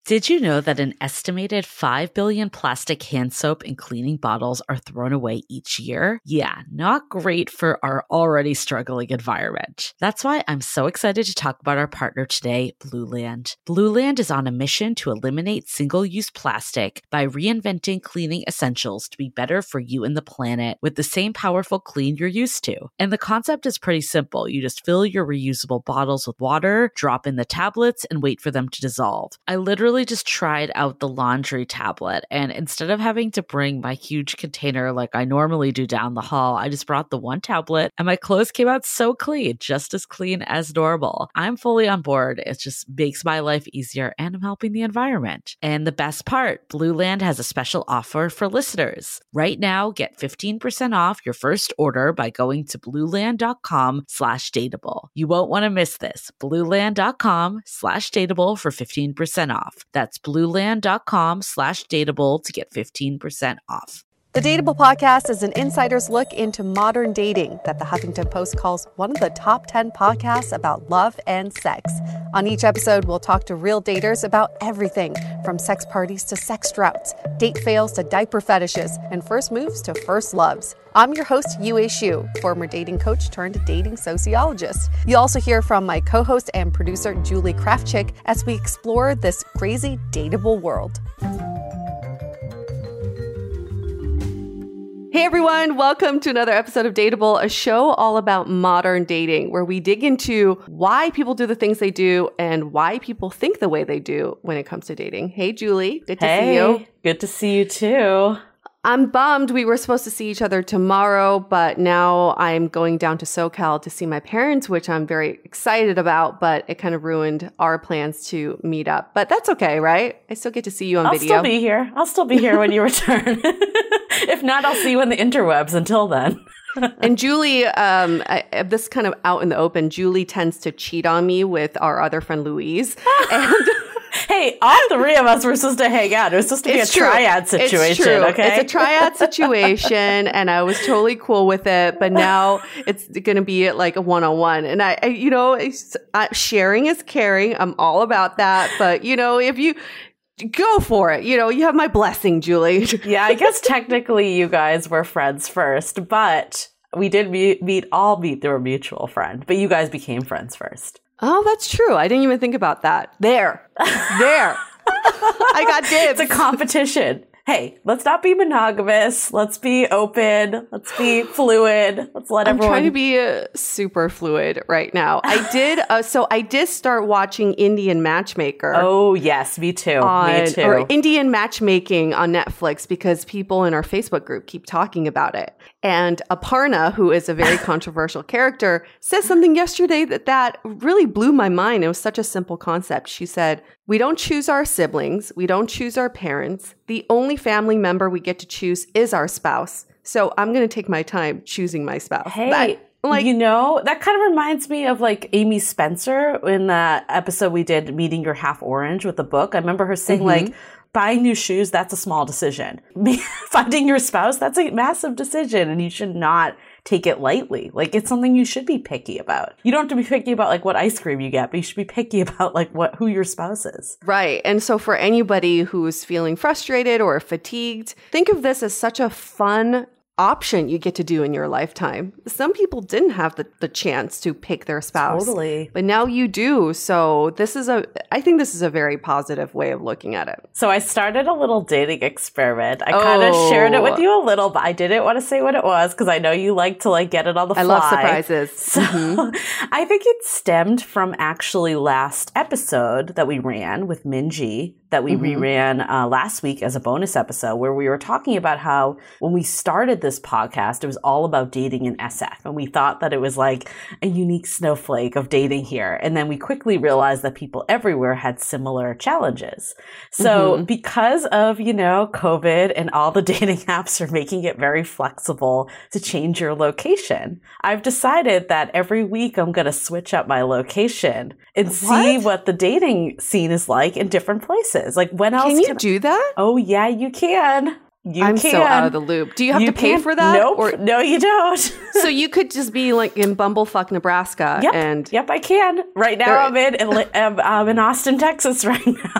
Did you know that an estimated 5 billion plastic hand soap and cleaning bottles are thrown away each year? Yeah, not great for our already struggling environment. That's why I'm so excited to talk about our partner today, Blueland. Blueland is on a mission to eliminate single-use plastic by reinventing cleaning essentials to be better for you and the planet with the same powerful clean you're used to. And the concept is pretty simple. You just fill your reusable bottles with water, drop in the tablets, and wait for them to dissolve. I literally just tried out the laundry tablet, and instead of having to bring my huge container like I normally do down the hall, I just brought the one tablet and my clothes came out so clean, just as clean as normal. I'm fully on board. It just makes my life easier and I'm helping the environment. And the best part, Blueland has a special offer for listeners. Right now, get 15% off your first order by going to blueland.com/dateable. You won't want to miss this. blueland.com/dateable for 15% off. That's blueland.com/dateable to get 15% off. The Dateable podcast is an insider's look into modern dating that the Huffington Post calls one of the top 10 podcasts about love and sex. On each episode, we'll talk to real daters about everything from sex parties to sex droughts, date fails to diaper fetishes, and first moves to first loves. I'm your host, Yue Xu, former dating coach turned dating sociologist. You'll also hear from my co-host and producer, Julie Krafchick, as we explore this crazy dateable world. Hey everyone, welcome to another episode of Dateable, a show all about modern dating, where we dig into why people do the things they do and why people think the way they do when it comes to dating. Hey Julie, good to see you. Good to see you too. I'm bummed. We were supposed to see each other tomorrow, but now I'm going down to SoCal to see my parents, which I'm very excited about, but it kind of ruined our plans to meet up. But that's okay, right? I still get to see you on video. I'll still be here when you return. If not, I'll see you in the interwebs until then. And Julie, this is kind of out in the open, Julie tends to cheat on me with our other friend Louise. And hey, all three of us were supposed to hang out. It was supposed to be a triad situation, it's true. Okay? It's a triad situation, and I was totally cool with it. But now it's going to be like a one-on-one. And sharing is caring. I'm all about that. But, if you go for it, you have my blessing, Julie. Yeah, I guess technically you guys were friends first, but we did meet through a mutual friend. But you guys became friends first. Oh, that's true. I didn't even think about that. There. I got dibs. It's a competition. Hey, let's not be monogamous. Let's be open. Let's be fluid. Let's let everyone. I'm trying to be super fluid right now. I did start watching Indian Matchmaker. Oh, yes. Me too. Or Indian Matchmaking on Netflix, because people in our Facebook group keep talking about it. And Aparna, who is a very controversial character, said something yesterday that really blew my mind. It was such a simple concept. She said, "We don't choose our siblings. We don't choose our parents. The only family member we get to choose is our spouse. So I'm going to take my time choosing my spouse." Hey, that kind of reminds me of like Amy Spencer in that episode we did, Meeting Your Half Orange, with the book. I remember her saying like, buying new shoes, that's a small decision. Finding your spouse, that's a massive decision, and you should not take it lightly. Like, it's something you should be picky about. You don't have to be picky about like what ice cream you get, but you should be picky about like who your spouse is. Right. And so for anybody who's feeling frustrated or fatigued, think of this as such a fun option you get to do in your lifetime. Some people didn't have the chance to pick their spouse. Totally. But now you do. So I think this is a very positive way of looking at it. So I started a little dating experiment. I kind of shared it with you a little, but I didn't want to say what it was because I know you like to like get it on the fly. I love surprises. So I think it stemmed from actually last episode that we ran with Minji, that we reran last week as a bonus episode, where we were talking about how when we started this podcast, it was all about dating in SF. And we thought that it was like a unique snowflake of dating here. And then we quickly realized that people everywhere had similar challenges. So because of, COVID and all the dating apps are making it very flexible to change your location, I've decided that every week I'm going to switch up my location and see what the dating scene is like in different places. Like, when else can you do that? Oh, yeah, you can. I'm so out of the loop. Do you have to pay for that? Nope. No, you don't. So you could just be like in Bumblefuck, Nebraska. Yep, I can. Right now I'm in Austin, Texas right now.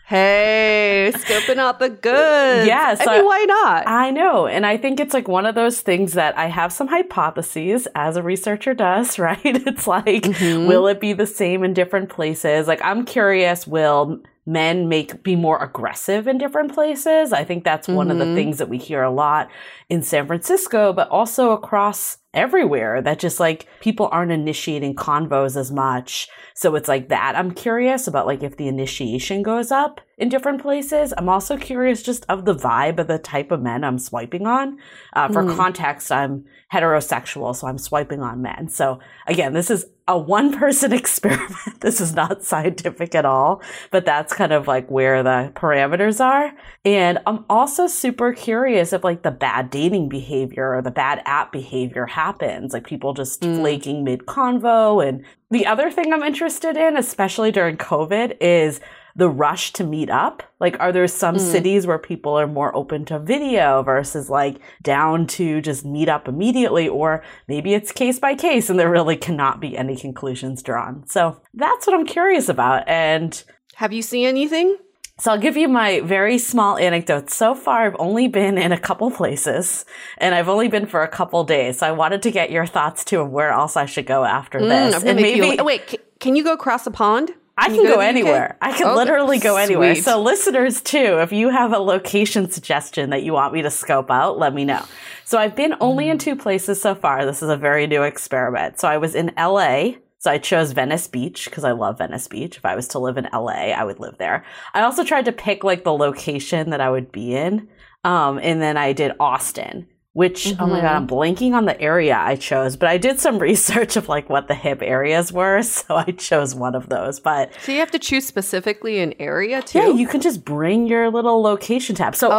Hey, scoping out the goods. Yes. I mean, why not? I know. And I think it's like one of those things that I have some hypotheses, as a researcher does, right? It's like, will it be the same in different places? Like, I'm curious, will men be more aggressive in different places? I think that's one of the things that we hear a lot in San Francisco, but also across everywhere, that just like people aren't initiating convos as much. So it's like that. I'm curious about like if the initiation goes up in different places. I'm also curious just of the vibe of the type of men I'm swiping on. For context, I'm heterosexual, so I'm swiping on men. So again, this is a one-person experiment. This is not scientific at all, but that's kind of like where the parameters are. And I'm also super curious if like the bad dating behavior or the bad app behavior happens, like people just flaking mid-convo. And the other thing I'm interested in, especially during COVID, is the rush to meet up. Like, are there some cities where people are more open to video versus like down to just meet up immediately? Or maybe it's case by case and there really cannot be any conclusions drawn. So that's what I'm curious about. And have you seen anything? So I'll give you my very small anecdote. So far, I've only been in a couple places and I've only been for a couple days. So I wanted to get your thoughts too of where else I should go after this. And maybe wait, can you go across the pond? I can go anywhere. I can literally go anywhere. Sweet. So listeners too, if you have a location suggestion that you want me to scope out, let me know. So I've been only in 2 places so far. This is a very new experiment. So I was in LA. So I chose Venice Beach because I love Venice Beach. If I was to live in LA, I would live there. I also tried to pick like the location that I would be in. And then I did Austin, which, oh my God, I'm blanking on the area I chose, but I did some research of like what the hip areas were. So I chose one of those, but. So you have to choose specifically an area too? Yeah, you can just bring your little location tab. So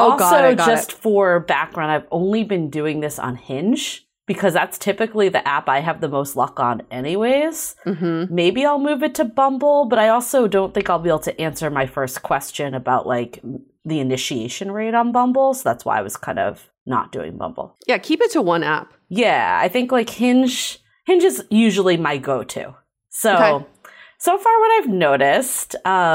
for background, I've only been doing this on Hinge, because that's typically the app I have the most luck on anyways. Maybe I'll move it to Bumble, but I also don't think I'll be able to answer my first question about like the initiation rate on Bumble. So that's why I was kind of not doing Bumble. Yeah, keep it to one app. Yeah, I think like Hinge is usually my go-to. So, so far what I've noticed,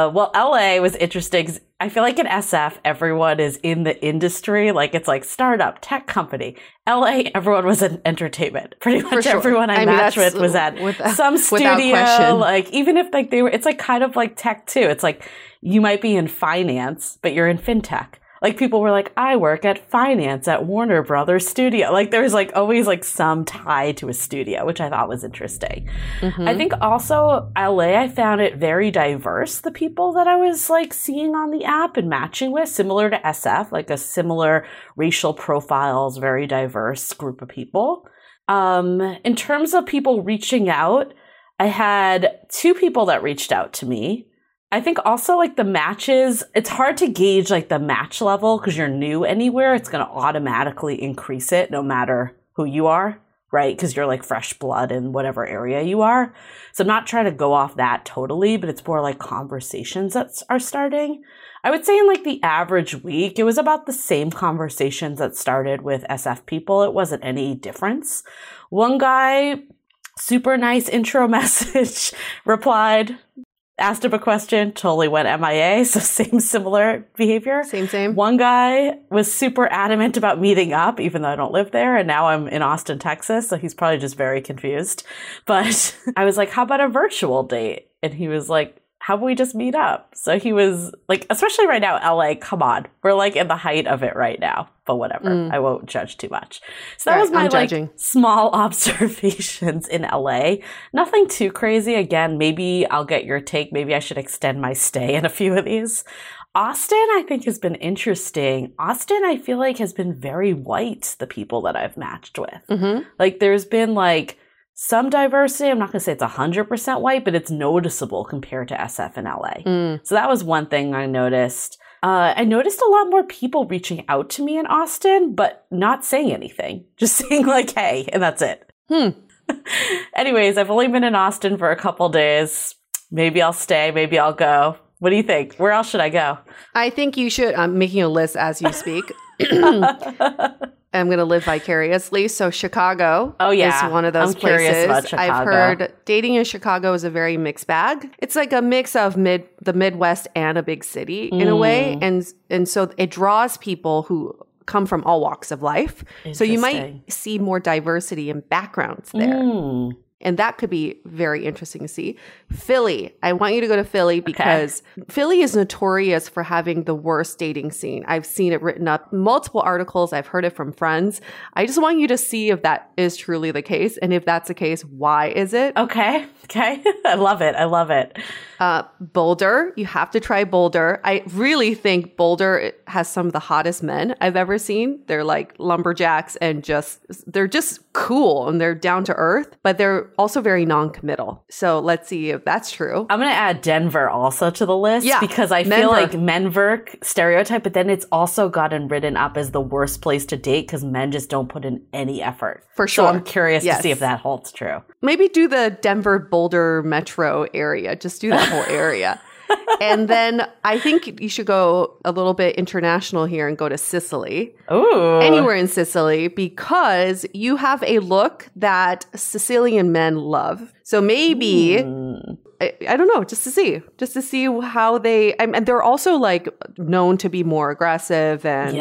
LA was interesting. I feel like in SF, everyone is in the industry. Like it's like startup, tech company. LA, everyone was in entertainment. Pretty much everyone I matched with was at some studio. Like even if like it's like kind of like tech too. It's like you might be in finance, but you're in fintech. Like people were like, I work at finance at Warner Brothers Studio. Like there's like always like some tie to a studio, which I thought was interesting. I think also LA, I found it very diverse, the people that I was like seeing on the app and matching with, similar to SF, like a similar racial profiles, very diverse group of people. In terms of people reaching out, I had 2 people that reached out to me. I think also like the matches, it's hard to gauge like the match level because you're new anywhere. It's going to automatically increase it no matter who you are, right? Because you're like fresh blood in whatever area you are. So I'm not trying to go off that totally, but it's more like conversations that are starting. I would say in like the average week, it was about the same conversations that started with SF people. It wasn't any difference. One guy, super nice intro message, replied, asked him a question, totally went MIA. So similar behavior. Same. One guy was super adamant about meeting up, even though I don't live there. And now I'm in Austin, Texas. So he's probably just very confused. But I was like, how about a virtual date? And he was like, how about we just meet up? So he was like, especially right now, LA, come on. We're like in the height of it right now. But whatever. I won't judge too much. So that was my like small observations in LA. Nothing too crazy. Again, maybe I'll get your take. Maybe I should extend my stay in a few of these. Austin, I think, has been interesting. Austin, I feel like, has been very white, the people that I've matched with. Like there's been like some diversity. I'm not going to say it's 100% white, but it's noticeable compared to SF and LA. So that was one thing I noticed. I noticed a lot more people reaching out to me in Austin, but not saying anything. Just saying like, hey, and that's it. Anyways, I've only been in Austin for a couple days. Maybe I'll stay. Maybe I'll go. What do you think? Where else should I go? I think you should. I'm making a list as you speak. am going to live vicariously. So Chicago is one of those I'm curious places. about Chicago. I've heard dating in Chicago is a very mixed bag. It's like a mix of the Midwest and a big city in a way. And so it draws people who come from all walks of life. So you might see more diversity in backgrounds there. And that could be very interesting to see. Philly. I want you to go to Philly because Philly is notorious for having the worst dating scene. I've seen it written up, multiple articles. I've heard it from friends. I just want you to see if that is truly the case. And if that's the case, why is it? Okay. I love it. Boulder. You have to try Boulder. I really think Boulder has some of the hottest men I've ever seen. They're like lumberjacks and they're just cool and they're down to earth, but they're also very non-committal. So let's see if that's true. I'm going to add Denver also to the list because I feel like Menver stereotype, but then it's also gotten written up as the worst place to date because men just don't put in any effort. For sure. So I'm curious to see if that holds true. Maybe do the Denver Boulder metro area. Just do that whole area. And then I think you should go a little bit international here and go to Sicily. Ooh. Anywhere in Sicily, because you have a look that Sicilian men love. So maybe, I don't know, just to see how they, and they're also like known to be more aggressive and,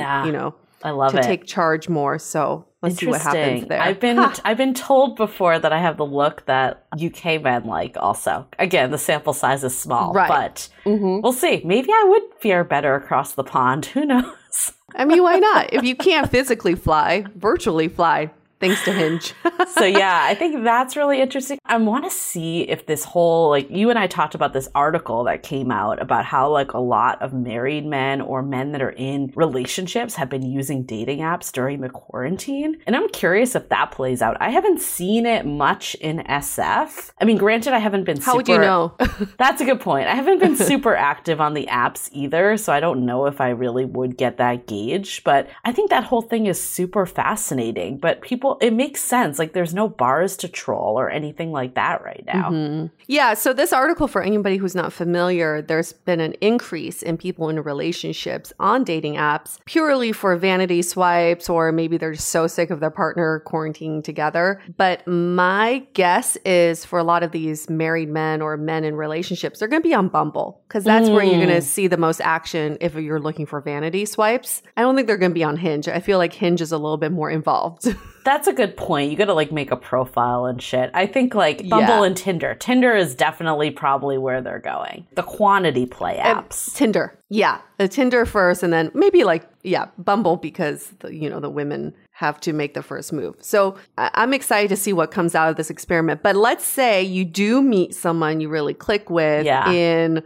I love it. To take charge more. So let's see what happens there. I've been told before that I have the look that UK men like also. Again, the sample size is small, but we'll see. Maybe I would fare better across the pond. Who knows? I mean, why not? If you can't physically fly, virtually fly. Thanks to Hinge. So yeah, I think that's really interesting. I want to see if this whole, like you and I talked about this article that came out about how like a lot of married men or men that are in relationships have been using dating apps during the quarantine. And I'm curious if that plays out. I haven't seen it much in SF. I mean, granted, I haven't been How would you know? That's a good point. I haven't been super active on the apps either, so I don't know if I really would get that gauge. But I think that whole thing is super fascinating. But it makes sense. Like there's no bars to troll or anything like that right now. Yeah. So this article, for anybody who's not familiar, there's been an increase in people in relationships on dating apps purely for vanity swipes, or maybe they're just so sick of their partner quarantining together. But my guess is for a lot of these married men or men in relationships, they're going to be on Bumble because that's where you're going to see the most action if you're looking for vanity swipes. I don't think they're going to be on Hinge. I feel like Hinge is a little bit more involved. That's a good point. You got to like make a profile and shit. I think like Bumble and Tinder. Tinder is definitely probably where they're going. The quantity play apps. Tinder. Yeah. The Tinder first and then maybe like, Bumble because, the women have to make the first move. So I'm excited to see what comes out of this experiment. But let's say you do meet someone you really click with in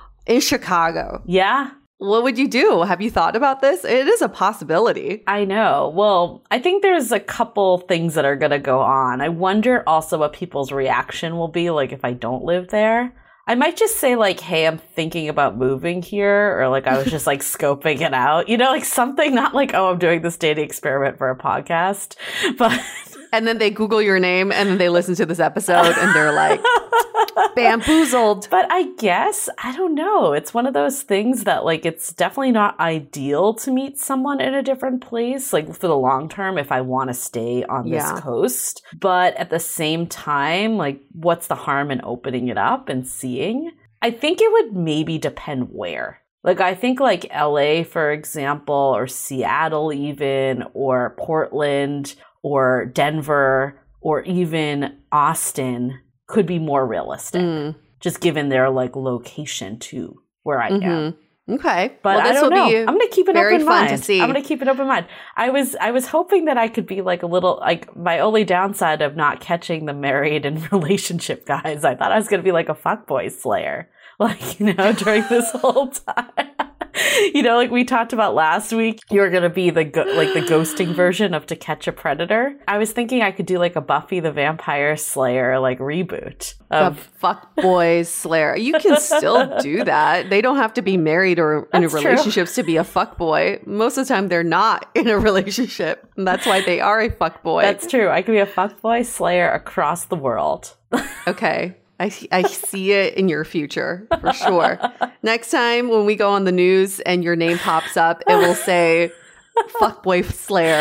Chicago. Yeah. What would you do? Have you thought about this? It is a possibility. I know. Well, I think there's a couple things that are going to go on. I wonder also what people's reaction will be like if I don't live there. I might just say like, hey, I'm thinking about moving here, or like I was just like scoping it out, like something, not like, oh, I'm doing this dating experiment for a podcast, but... And then they Google your name and then they listen to this episode and they're like, bamboozled. But I guess, I don't know. It's one of those things that like, it's definitely not ideal to meet someone in a different place, like for the long term, if I want to stay on this coast. But at the same time, like what's the harm in opening it up and seeing? I think it would maybe depend where. Like, I think like LA, for example, or Seattle even, or Portland, or Denver, or even Austin could be more realistic, just given their like location to where I am. Okay, but I don't know. I'm going to keep an open mind. To see. I'm going to keep an open mind. I was hoping that I could be like a little, like my only downside of not catching the married and relationship guys. I thought I was going to be like a fuckboy slayer, like, during this whole time. Like we talked about last week, you were going to be the ghosting version of To Catch a Predator. I was thinking I could do like a Buffy the Vampire Slayer like reboot. The fuckboy slayer. You can still do that. They don't have to be married or in relationships to be a fuckboy. Most of the time they're not in a relationship. And that's why they are a fuckboy. That's true. I could be a fuckboy slayer across the world. Okay. I see it in your future, for sure. Next time when we go on the news and your name pops up, it will say, fuckboy slayer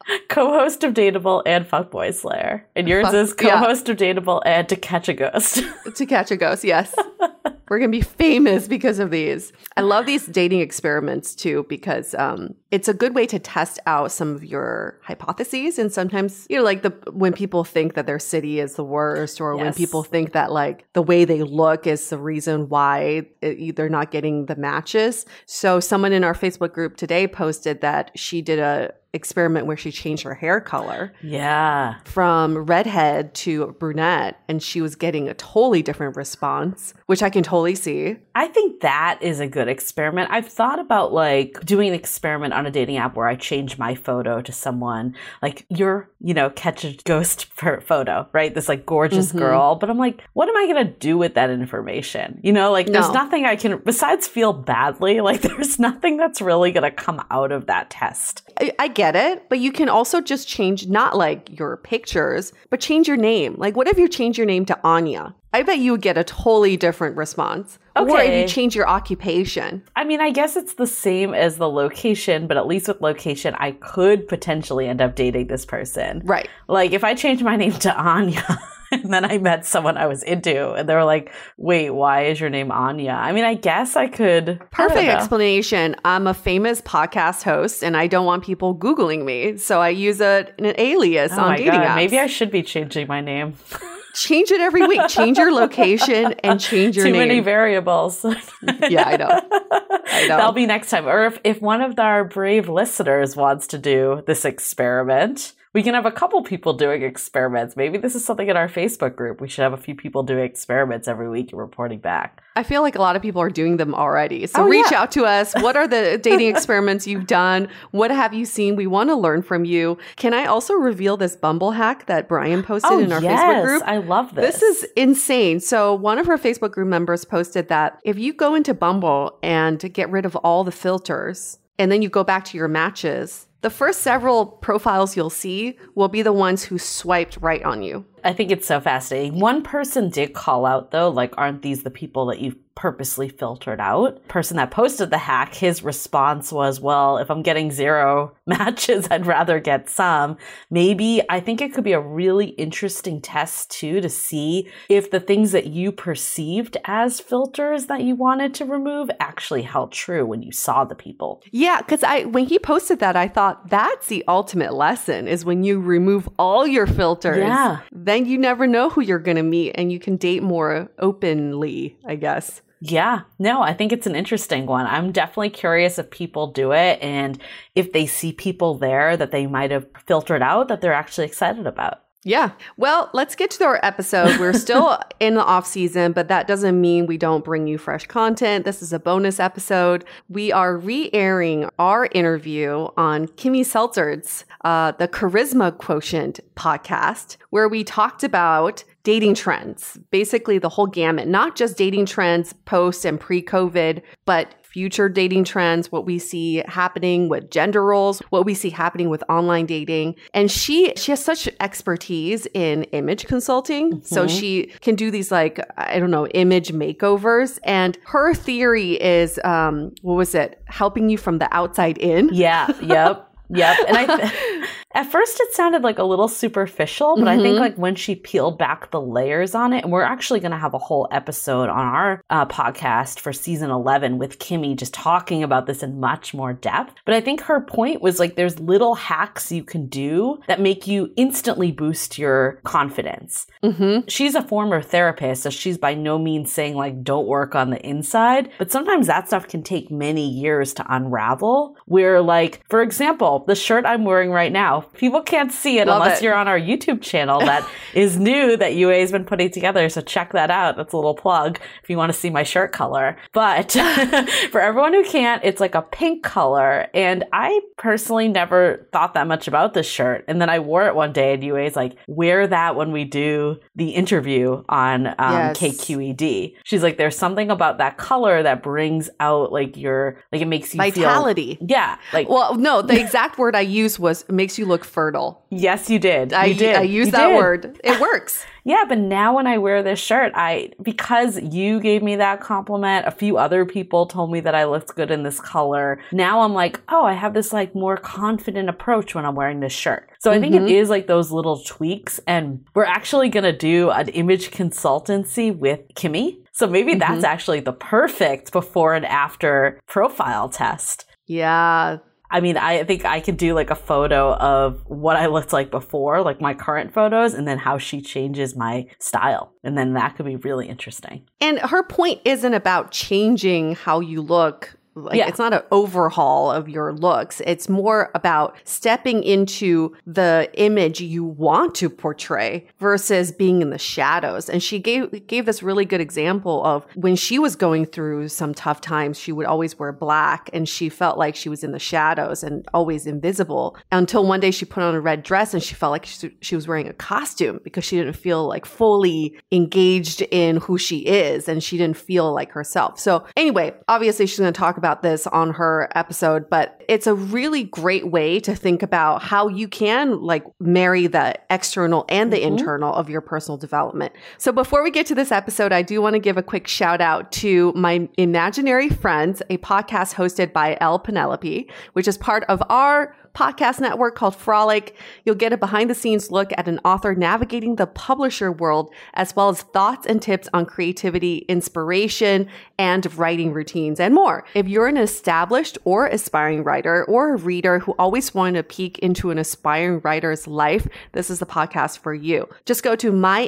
Co-host of Dateable and Fuckboy Slayer. And yours is co-host of Dateable and To Catch a Ghost. To Catch a Ghost, yes. We're going to be famous because of these. I love these dating experiments too, because it's a good way to test out some of your hypotheses. And sometimes, like when people think that their city is the worst, or when people think that like the way they look is the reason why they're not getting the matches. So someone in our Facebook group today posted that she did a experiment where she changed her hair color. Yeah. From redhead to brunette, and she was getting a totally different response, which I can totally see. I think that is a good experiment. I've thought about like doing an experiment on a dating app where I change my photo to someone like your, Catch a Ghost photo, right? This like gorgeous girl. But I'm like, what am I going to do with that information? There's nothing I can, besides feel badly, like there's nothing that's really going to come out of that test. I get it, but you can also just change, not like your pictures, but change your name. Like, what if you change your name to Anya? I bet you would get a totally different response. Okay. Or if you change your occupation. I mean, I guess it's the same as the location, but at least with location, I could potentially end up dating this person. Right. Like, if I change my name to Anya, and then I met someone I was into, and they were like, wait, why is your name Anya? I mean, I guess I could. Perfect explanation. I'm a famous podcast host, and I don't want people Googling me. So I use an alias on dating apps. Maybe I should be changing my name. Change it every week. Change your location and change your name. Too many variables. Yeah, I know. That'll be next time. Or if one of our brave listeners wants to do this experiment, we can have a couple people doing experiments. Maybe this is something in our Facebook group. We should have a few people doing experiments every week and reporting back. I feel like a lot of people are doing them already. So reach out to us. What are the dating experiments you've done? What have you seen? We want to learn from you. Can I also reveal this Bumble hack that Brian posted in our Facebook group? I love this. This is insane. So one of our Facebook group members posted that if you go into Bumble and get rid of all the filters, and then you go back to your matches, the first several profiles you'll see will be the ones who swiped right on you. I think it's so fascinating. One person did call out, though, like, aren't these the people that you've purposely filtered out? Person that posted the hack, his response was, well, if I'm getting 0 matches, I'd rather get some. Maybe I think it could be a really interesting test, too, to see if the things that you perceived as filters that you wanted to remove actually held true when you saw the people. Yeah, because when he posted that, I thought that's the ultimate lesson, is when you remove all your filters. Yeah. Then you never know who you're going to meet, and you can date more openly, I guess. Yeah, no, I think it's an interesting one. I'm definitely curious if people do it and if they see people there that they might have filtered out that they're actually excited about. Yeah. Well, let's get to our episode. We're still in the off season, but that doesn't mean we don't bring you fresh content. This is a bonus episode. We are re-airing our interview on Kimmy Seltzer's the Charisma Quotient podcast, where we talked about dating trends, basically the whole gamut, not just dating trends post and pre-COVID, but future dating trends, what we see happening with gender roles, what we see happening with online dating. And she has such expertise in image consulting. So she can do these image makeovers. And her theory is, helping you from the outside in. Yeah. Yep. And at first it sounded like a little superficial, but I think like when she peeled back the layers on it, and we're actually going to have a whole episode on our podcast for season 11 with Kimmy just talking about this in much more depth. But I think her point was like there's little hacks you can do that make you instantly boost your confidence. She's a former therapist, so she's by no means saying like don't work on the inside, but sometimes that stuff can take many years to unravel. Where like, for example, the shirt I'm wearing right now, people can't see it unless you're on our YouTube channel that is new that UA has been putting together. So check that out. That's a little plug if you want to see my shirt color. But for everyone who can't, it's like a pink color. And I personally never thought that much about this shirt. And then I wore it one day and UA is like, wear that when we do the interview on KQED. She's like, there's something about that color that brings out like it makes you vitality. feel. Yeah. Well, no, the exact word I used was makes you look look fertile. Yes, you did. I use that word. It works. Yeah, but now when I wear this shirt, because you gave me that compliment, a few other people told me that I looked good in this color. Now I'm like, oh, I have this like more confident approach when I'm wearing this shirt. So I think it is like those little tweaks. And we're actually going to do an image consultancy with Kimmy. So maybe that's actually the perfect before and after profile test. Yeah. I mean, I think I could do like a photo of what I looked like before, like my current photos, and then how she changes my style. And then that could be really interesting. And her point isn't about changing how you look. It's not an overhaul of your looks. It's more about stepping into the image you want to portray versus being in the shadows. And she gave this really good example of when she was going through some tough times, she would always wear black and she felt like she was in the shadows and always invisible until one day she put on a red dress and she felt like she was wearing a costume because she didn't feel like fully engaged in who she is and she didn't feel like herself. So anyway, obviously she's going to talk about this on her episode, but it's a really great way to think about how you can like marry the external and the internal of your personal development. So before we get to this episode, I do want to give a quick shout out to My Imaginary Friends, a podcast hosted by Elle Penelope, which is part of our podcast network called Frolic. You'll get a behind the scenes look at an author navigating the publisher world, as well as thoughts and tips on creativity, inspiration, and writing routines and more. If you're an established or aspiring writer or a reader who always wanted to peek into an aspiring writer's life, this is the podcast for you. Just go to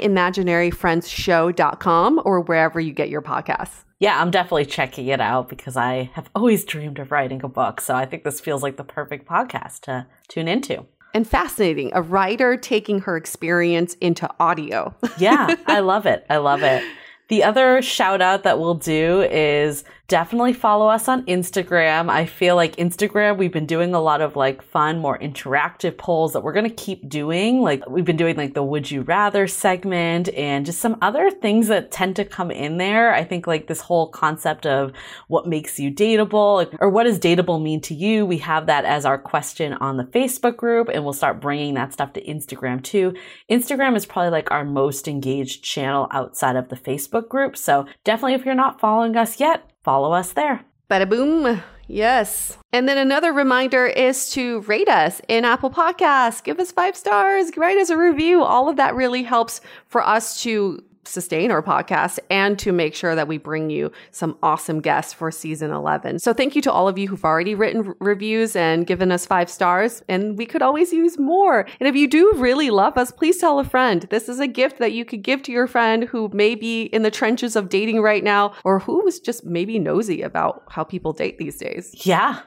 myimaginaryfriendsshow.com or wherever you get your podcasts. Yeah, I'm definitely checking it out because I have always dreamed of writing a book. So I think this feels like the perfect podcast to tune into. And fascinating, a writer taking her experience into audio. Yeah, I love it. I love it. The other shout out that we'll do is definitely follow us on Instagram. I feel like Instagram, we've been doing a lot of like fun, more interactive polls that we're going to keep doing. Like we've been doing like the Would You Rather segment and just some other things that tend to come in there. I think like this whole concept of what makes you dateable, like, or what does dateable mean to you? We have that as our question on the Facebook group and we'll start bringing that stuff to Instagram too. Instagram is probably like our most engaged channel outside of the Facebook group. So definitely if you're not following us yet, follow us there. Bada boom. Yes. And then another reminder is to rate us in Apple Podcasts. Give us 5 stars. Write us a review. All of that really helps for us to sustain our podcast and to make sure that we bring you some awesome guests for season 11. So thank you to all of you who've already written reviews and given us 5 stars. And we could always use more. And if you do really love us, please tell a friend. This is a gift that you could give to your friend who may be in the trenches of dating right now, or who is just maybe nosy about how people date these days. Yeah.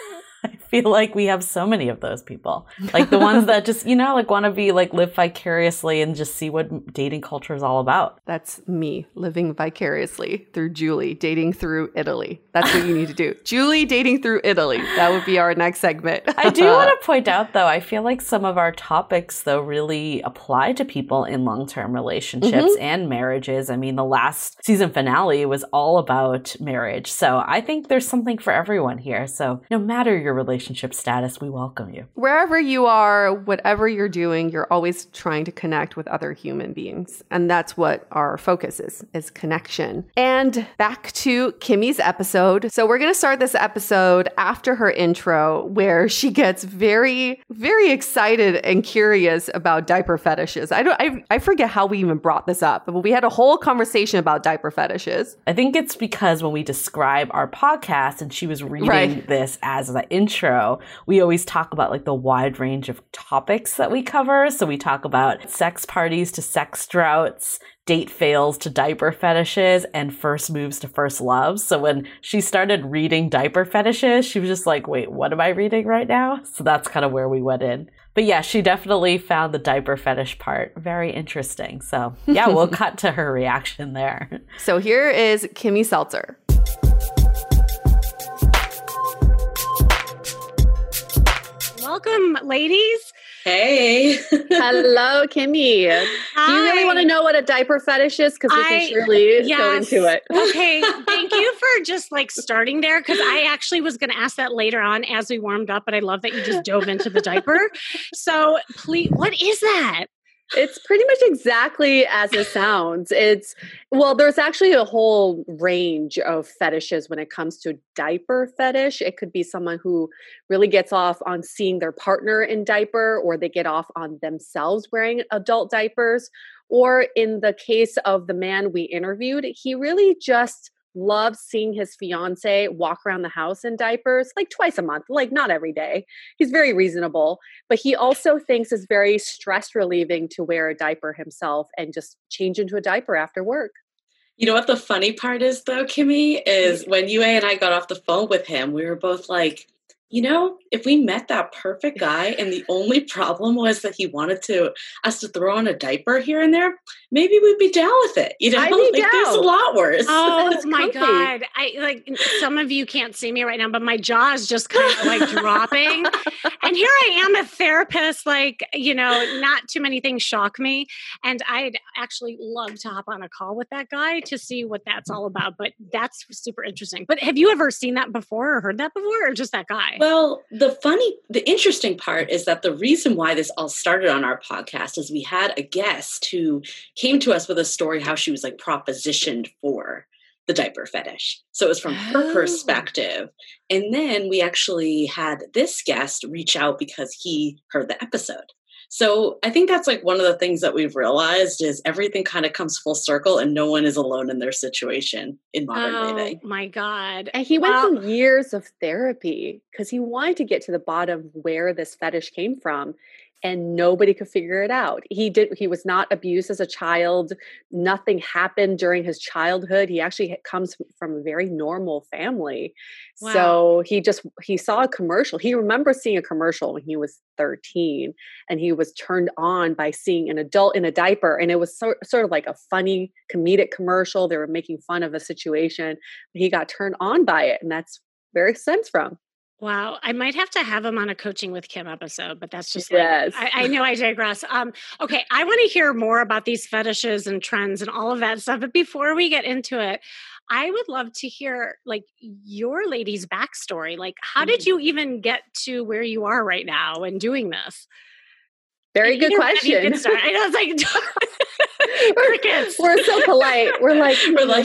I feel like we have so many of those people, like the ones that just, you know, like want to be like live vicariously and just see what dating culture is all about. That's me living vicariously through Julie, dating through Italy. That's what you need to do. Julie dating through Italy. That would be our next segment. I do want to point out, though, I feel like some of our topics, though, really apply to people in long-term relationships and marriages. I mean, the last season finale was all about marriage. So I think there's something for everyone here. So no matter your relationship status, we welcome you. Wherever you are, whatever you're doing, you're always trying to connect with other human beings. And that's what our focus is connection. And back to Kimmy's episode. So we're going to start this episode after her intro, where she gets very, very excited and curious about diaper fetishes. I forget how we even brought this up, but we had a whole conversation about diaper fetishes. I think it's because when we describe our podcast and she was reading this as the intro, we always talk about like the wide range of topics that we cover. So we talk about sex parties to sex droughts, date fails to diaper fetishes, and first moves to first loves. So when she started reading diaper fetishes, she was just like, wait, what am I reading right now? So that's kind of where we went in. But yeah, she definitely found the diaper fetish part very interesting. So yeah, we'll cut to her reaction there. So here is Kimmy Seltzer. Welcome, ladies. Hey. Hello, Kimmy. Hi. Do you really want to know what a diaper fetish is? Because we can surely go into it. Okay. Thank you for just like starting there, because I actually was going to ask that later on as we warmed up, but I love that you just dove into the diaper. So please, what is that? It's pretty much exactly as it sounds. There's actually a whole range of fetishes when it comes to diaper fetish. It could be someone who really gets off on seeing their partner in diaper, or they get off on themselves wearing adult diapers. Or in the case of the man we interviewed, he really just loves seeing his fiance walk around the house in diapers like twice a month, like not every day. He's very reasonable, but he also thinks it's very stress relieving to wear a diaper himself and just change into a diaper after work. You know what the funny part is though, Kimmy, is when Yue and I got off the phone with him, we were both like, you know, if we met that perfect guy and the only problem was that he wanted us to throw on a diaper here and there, maybe we'd be down with it. You know, I'd be down. There's a lot worse. Oh my God. I like, some of you can't see me right now, but my jaw is just kind of like dropping. And here I am, a therapist, like, not too many things shock me. And I'd actually love to hop on a call with that guy to see what that's all about. But that's super interesting. But have you ever seen that before or heard that before, or just that guy? Well, the interesting part is that the reason why this all started on our podcast is we had a guest who came to us with a story how she was like propositioned for the diaper fetish. So it was from her perspective. And then we actually had this guest reach out because he heard the episode. So I think that's like one of the things that we've realized is everything kind of comes full circle and no one is alone in their situation in modern dating. Oh my God. And he went through years of therapy because he wanted to get to the bottom of where this fetish came from. And nobody could figure it out. He was not abused as a child. Nothing happened during his childhood. He actually comes from a very normal family. Wow. So he saw a commercial. He remembers seeing a commercial when he was 13, and he was turned on by seeing an adult in a diaper. And it was sort of like a funny comedic commercial. They were making fun of a situation. He got turned on by it. And that's where it stems from. Wow. I might have to have him on a Coaching with Kim episode, but that's just yes. I know I digress. Okay. I want to hear more about these fetishes and trends and all of that stuff. But before we get into it, I would love to hear like your lady's backstory. Like, how did you even get to where you are right now and doing this? Very good question. I know, it's like we're so polite. We're like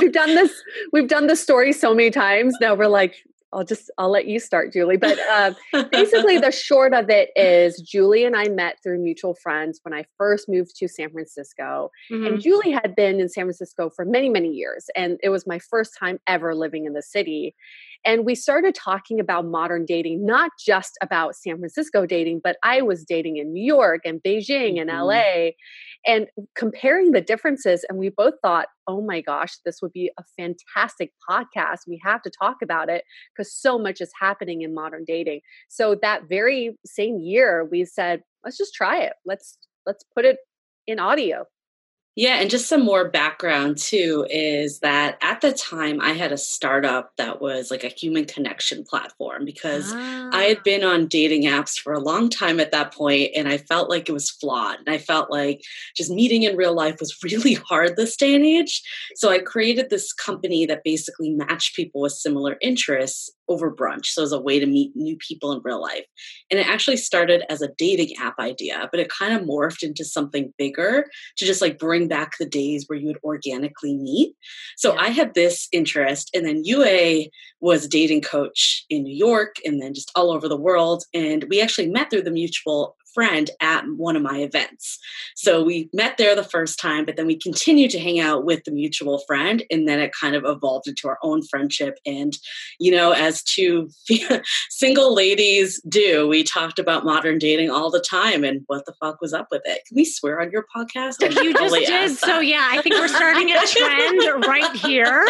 we've done this story so many times. Now we're like, I'll let you start, Julie. But basically the short of it is Julie and I met through mutual friends when I first moved to San Francisco. Mm-hmm. And Julie had been in San Francisco for many, many years. And it was my first time ever living in the city. And we started talking about modern dating, not just about San Francisco dating, but I was dating in New York and Beijing and LA, and comparing the differences. And we both thought, oh my gosh, this would be a fantastic podcast. We have to talk about it because so much is happening in modern dating. So that very same year, we said, let's just try it. Let's put it in audio. Yeah, and just some more background too is that at the time I had a startup that was like a human connection platform because I had been on dating apps for a long time at that point, and I felt like it was flawed. And I felt like just meeting in real life was really hard this day and age. So I created this company that basically matched people with similar interests over brunch. So as a way to meet new people in real life. And it actually started as a dating app idea, but it kind of morphed into something bigger to just like bring back the days where you would organically meet. So I had this interest, and then Yue was a dating coach in New York and then just all over the world. And we actually met through the mutual friend at one of my events. So we met there the first time, but then we continued to hang out with the mutual friend. And then it kind of evolved into our own friendship. And, as two single ladies do, we talked about modern dating all the time and what the fuck was up with it. Can we swear on your podcast? You just did. So yeah, I think we're starting a trend right here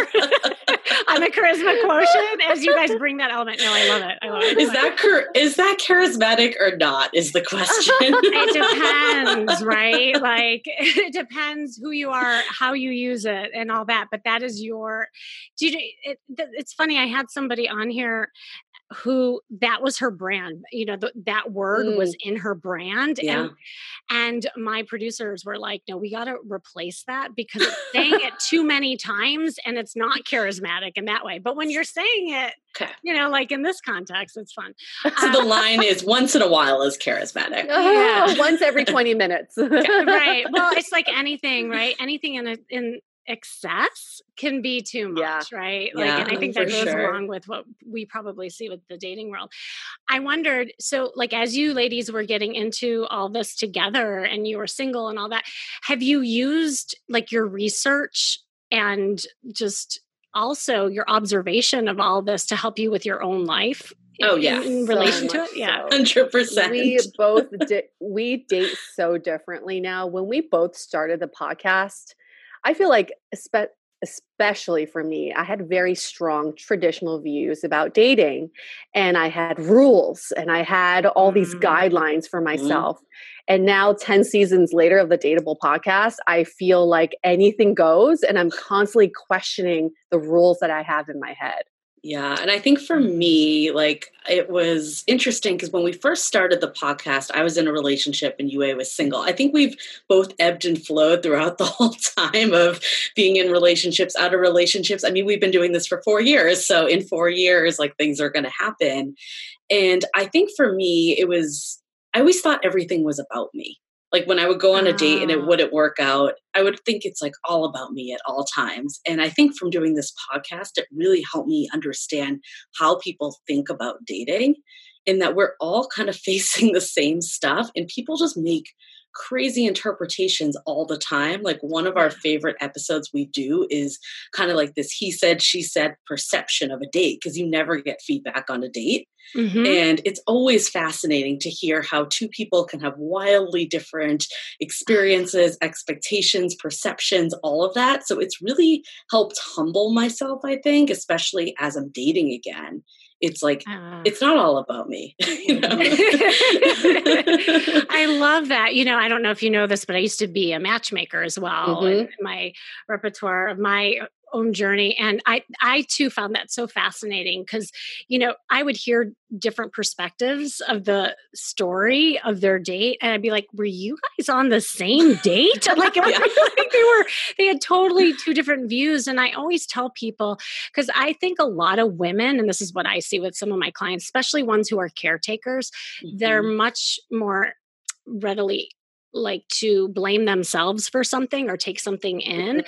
on the charisma quotient as you guys bring that element. No, I love it. Is that charismatic or not is the question. It depends, right? Like it depends who you are, how you use it and all that. But that is it's funny. I had somebody on here who that was her brand. You know, that word was in her brand. Yeah. And my producers were like, no, we got to replace that because it's saying it too many times and it's not charismatic in that way. But when you're saying it, you know, like in this context, it's fun. So the line is once in a while is charismatic. Once every 20 minutes. Right. Well, it's like anything, right? Anything in excess can be too much, right? Like, and I think that goes along with what we probably see with the dating world. I wondered, so like as you ladies were getting into all this together and you were single and all that, have you used like your research and just also your observation of all this to help you with your own life? In relation to it? Yeah. 100%. We date so differently now. When we both started the podcast, I feel like, especially for me, I had very strong traditional views about dating, and I had rules and I had all these guidelines for myself. And now 10 seasons later of the Dateable podcast, I feel like anything goes, and I'm constantly questioning the rules that I have in my head. Yeah. And I think for me, like it was interesting because when we first started the podcast, I was in a relationship and Yue was single. I think we've both ebbed and flowed throughout the whole time of being in relationships, out of relationships. I mean, we've been doing this for 4 years. So in 4 years, like things are going to happen. And I think for me, I always thought everything was about me. Like when I would go on a date and it wouldn't work out, I would think it's like all about me at all times. And I think from doing this podcast, it really helped me understand how people think about dating and that we're all kind of facing the same stuff and people just make crazy interpretations all the time. Like one of our favorite episodes we do is kind of like this he said, she said perception of a date because you never get feedback on a date. And it's always fascinating to hear how two people can have wildly different experiences, expectations, perceptions, all of that. So it's really helped humble myself, I think, especially as I'm dating again. It's like, it's not all about me. You know? I love that. You know, I don't know if you know this, but I used to be a matchmaker as well in my repertoire of my own journey. And I too found that so fascinating because, you know, I would hear different perspectives of the story of their date. And I'd be like, were you guys on the same date? Like, they had totally two different views. And I always tell people, because I think a lot of women, and this is what I see with some of my clients, especially ones who are caretakers, they're much more readily like to blame themselves for something or take something in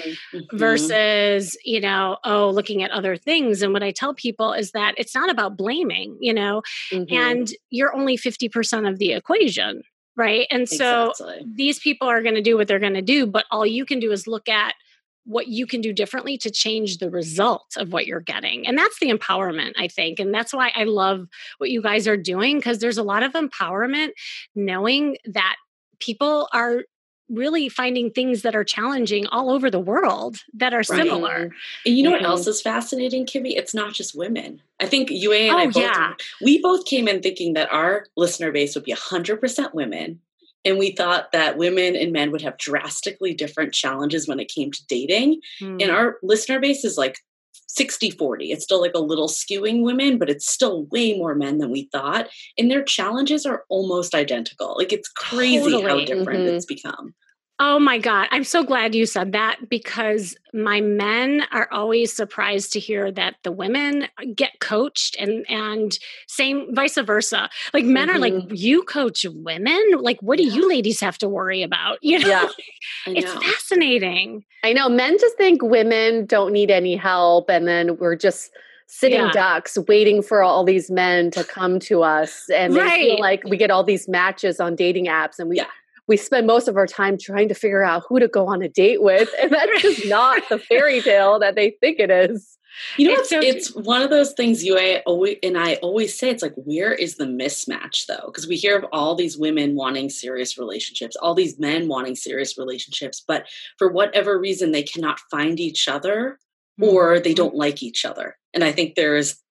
versus, you know, looking at other things. And what I tell people is that it's not about blaming, you know, and you're only 50% of the equation, right? And so these people are going to do what they're going to do, but all you can do is look at what you can do differently to change the result of what you're getting. And that's the empowerment, I think. And that's why I love what you guys are doing, because there's a lot of empowerment knowing that people are really finding things that are challenging all over the world that are similar. And you know what else is fascinating, Kimmy? It's not just women. I think Yue and we both came in thinking that our listener base would be 100% women. And we thought that women and men would have drastically different challenges when it came to dating. And our listener base is like 60-40. It's still like a little skewing women, but it's still way more men than we thought. And their challenges are almost identical. Like it's crazy how different it's become. Oh my God. I'm so glad you said that because my men are always surprised to hear that the women get coached and same vice versa. Like men are like, you coach women? Like, what do you ladies have to worry about? You know, it's fascinating. I know men just think women don't need any help. And then we're just sitting ducks waiting for all these men to come to us. And they feel like we get all these matches on dating apps and we spend most of our time trying to figure out who to go on a date with. And that's just not the fairy tale that they think it is. You know, it's one of those things you and I always say, it's like, where is the mismatch though? Because we hear of all these women wanting serious relationships, all these men wanting serious relationships, but for whatever reason, they cannot find each other or they don't like each other. And I think there's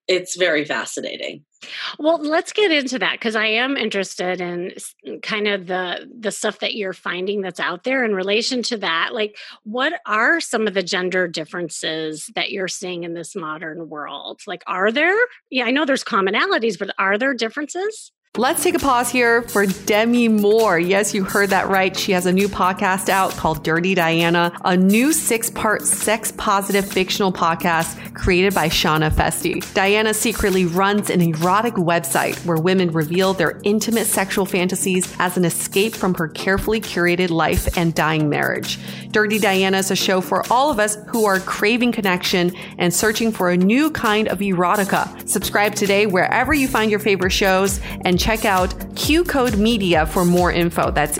it's very fascinating. Well, let's get into that because I am interested in kind of the stuff that you're finding that's out there in relation to that. Like, what are some of the gender differences that you're seeing in this modern world? Like, are there? Yeah, I know there's commonalities, but are there differences? Let's take a pause here for Demi Moore. Yes, you heard that right. She has a new podcast out called Dirty Diana, a new 6-part sex-positive fictional podcast created by Shauna Festi. Diana secretly runs an erotic website where women reveal their intimate sexual fantasies as an escape from her carefully curated life and dying marriage. Dirty Diana is a show for all of us who are craving connection and searching for a new kind of erotica. Subscribe today wherever you find your favorite shows and check out Q Code Media for more info. That's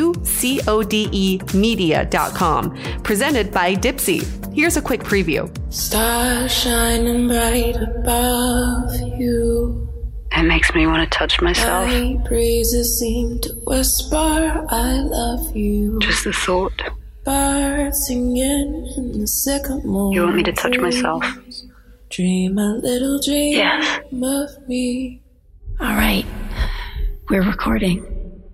QCODE media.com. Presented by Dipsy. Here's a quick preview. Stars shining bright above you. It makes me want to touch myself. Night breezes seem to whisper, I love you. Just the thought. Birds singing in the sycamore. You want me to touch myself? Dream a little dream Yes. of me. All right. We're recording.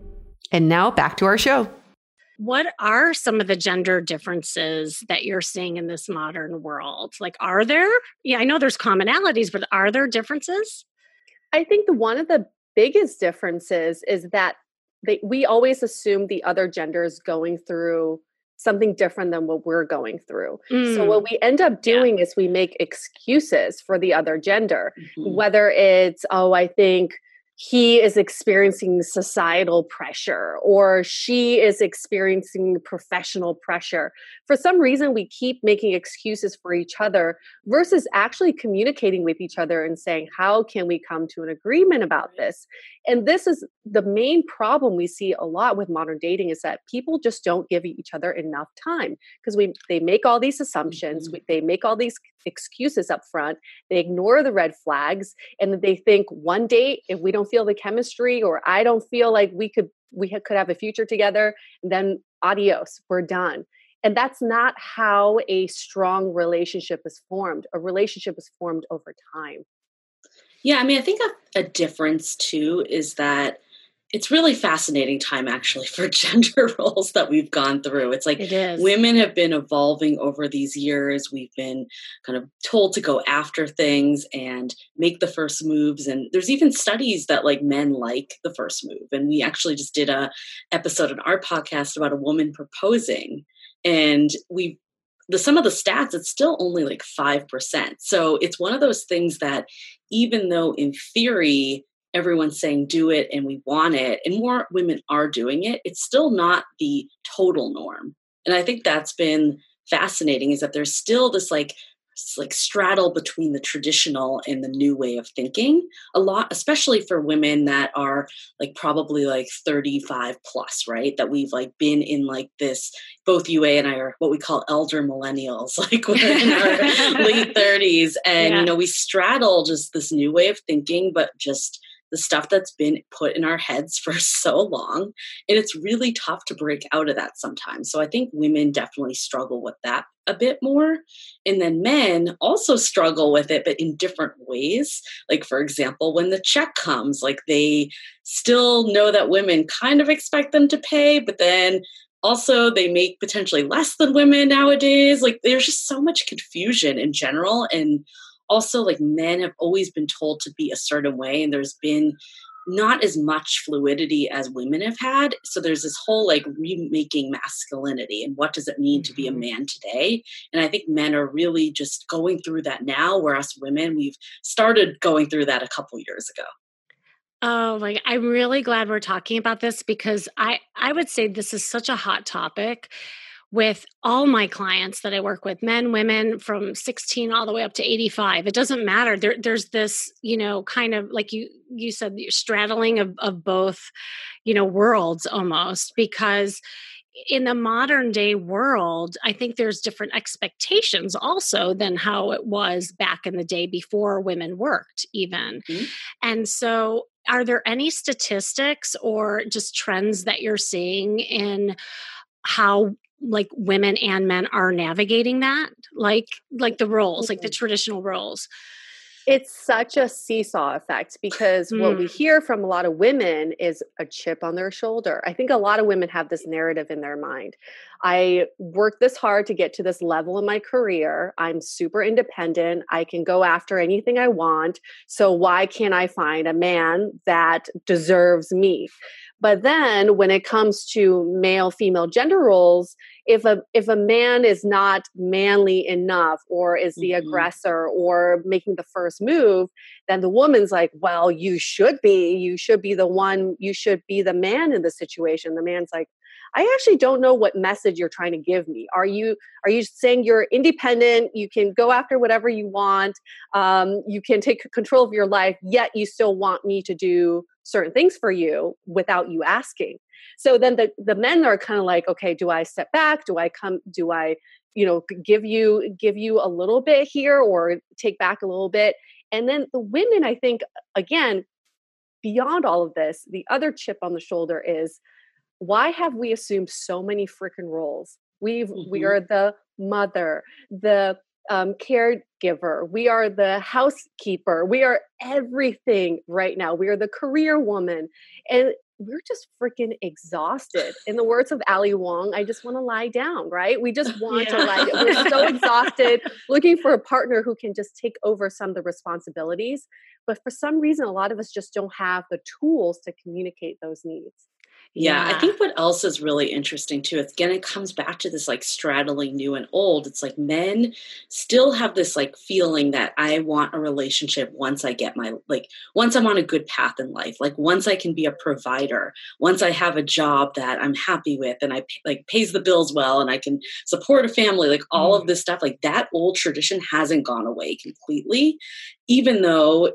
And now back to our show. What are some of the gender differences that you're seeing in this modern world? Like, are there? Yeah, I know there's commonalities, but are there differences? I think one of the biggest differences is that we always assume the other gender is going through something different than what we're going through. So what we end up doing is we make excuses for the other gender, whether it's, I think he is experiencing societal pressure or she is experiencing professional pressure. For some reason, we keep making excuses for each other versus actually communicating with each other and saying, how can we come to an agreement about this? And this is the main problem we see a lot with modern dating is that people just don't give each other enough time because they make all these assumptions, they make all these excuses up front, they ignore the red flags, and they think one date, if we don't feel the chemistry or I don't feel like we could have a future together, then adios, we're done. And that's not how a strong relationship is formed. A relationship is formed over time. Yeah, I mean, I think a difference too is that it's really fascinating time actually for gender roles that we've gone through. It's like women have been evolving over these years. We've been kind of told to go after things and make the first moves. And there's even studies that like men like the first move. And we actually just did a episode on our podcast about a woman proposing. And some of the stats, it's still only like 5%. So it's one of those things that even though in theory, everyone's saying do it and we want it, and more women are doing it, it's still not the total norm. And I think that's been fascinating is that there's still this like straddle between the traditional and the new way of thinking a lot, especially for women that are like probably like 35 plus, right? That we've like been in like this, both UA and I are what we call elder millennials, like we're in our late 30s. And, you know, we straddle just this new way of thinking, but just the stuff that's been put in our heads for so long. And it's really tough to break out of that sometimes. So I think women definitely struggle with that a bit more. And then men also struggle with it, but in different ways. Like, for example, when the check comes, like they still know that women kind of expect them to pay, but then also they make potentially less than women nowadays. Like there's just so much confusion in general. And also, like men have always been told to be a certain way, and there's been not as much fluidity as women have had. So there's this whole like remaking masculinity and what does it mean to be a man today? And I think men are really just going through that now, whereas women, we've started going through that a couple years ago. Oh, like I'm really glad we're talking about this because I would say this is such a hot topic with all my clients that I work with, men, women from 16 all the way up to 85. It doesn't matter. There's this, you know, kind of like you said, straddling of both, you know, worlds almost, because in the modern day world, I think there's different expectations also than how it was back in the day before women worked even. Mm-hmm. And so are there any statistics or just trends that you're seeing in how like women and men are navigating that, like the roles, like the traditional roles? It's such a seesaw effect because what we hear from a lot of women is a chip on their shoulder. I think a lot of women have this narrative in their mind. I worked this hard to get to this level in my career. I'm super independent. I can go after anything I want. So why can't I find a man that deserves me? But then when it comes to male female gender roles, if a man is not manly enough or is the aggressor or making the first move, then the woman's like, well, you should be the one, you should be the man in the situation. The man's like, I actually don't know what message you're trying to give me. Are you saying you're independent? You can go after whatever you want. You can take control of your life, yet you still want me to do certain things for you without you asking. So then the men are kind of like, okay, do I step back? Do I give you a little bit here or take back a little bit? And then the women, I think, again, beyond all of this, the other chip on the shoulder is, why have we assumed so many freaking roles? We are the mother, the caregiver. We are the housekeeper. We are everything right now. We are the career woman. And we're just freaking exhausted. In the words of Ali Wong, I just want to lie down, right? We just want to lie down. We're so exhausted looking for a partner who can just take over some of the responsibilities. But for some reason, a lot of us just don't have the tools to communicate those needs. Yeah, I think what else is really interesting too, again, it comes back to this like straddling new and old. It's like men still have this like feeling that I want a relationship once I get once I'm on a good path in life, like once I can be a provider, once I have a job that I'm happy with and I pays the bills well and I can support a family, like all of this stuff, like that old tradition hasn't gone away completely, even though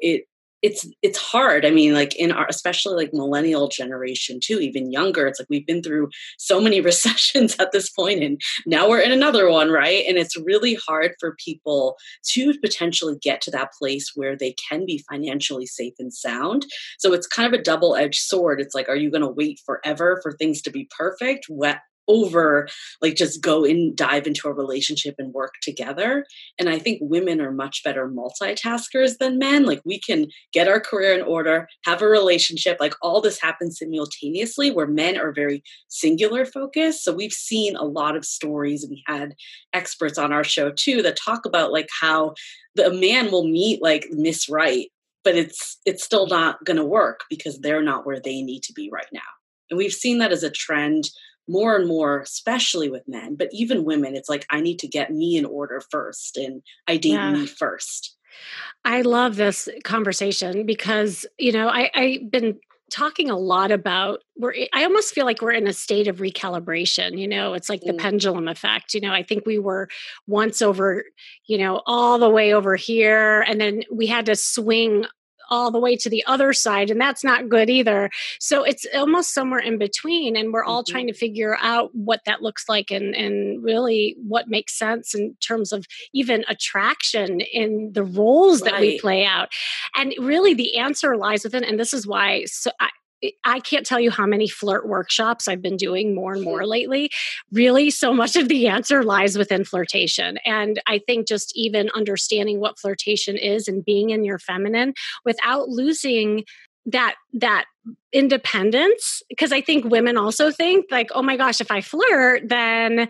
it's hard. I mean, like in our, especially like millennial generation too, even younger, it's like we've been through so many recessions at this point and now we're in another one, right? And it's really hard for people to potentially get to that place where they can be financially safe and sound. So it's kind of a double-edged sword. It's like, are you going to wait forever for things to be perfect? Over like just go and dive into a relationship and work together. And I think women are much better multitaskers than men. Like we can get our career in order, have a relationship, like all this happens simultaneously, where men are very singular focused. So we've seen a lot of stories, and we had experts on our show too that talk about like how the man will meet like Miss Right, but it's still not going to work because they're not where they need to be right now. And we've seen that as a trend more and more, especially with men, but even women, it's like, I need to get me in order first and I date me first. I love this conversation because, I've been talking a lot about I almost feel like we're in a state of recalibration. It's like the pendulum effect. I think we were once over, all the way over here, and then we had to swing all the way to the other side, and that's not good either. So it's almost somewhere in between, and we're all trying to figure out what that looks like and really what makes sense in terms of even attraction in the roles that we play out. And really the answer lies within, and this is why I can't tell you how many flirt workshops I've been doing more and more lately. Really, so much of the answer lies within flirtation. And I think just even understanding what flirtation is and being in your feminine without losing that independence, because I think women also think like, oh my gosh, if I flirt, then,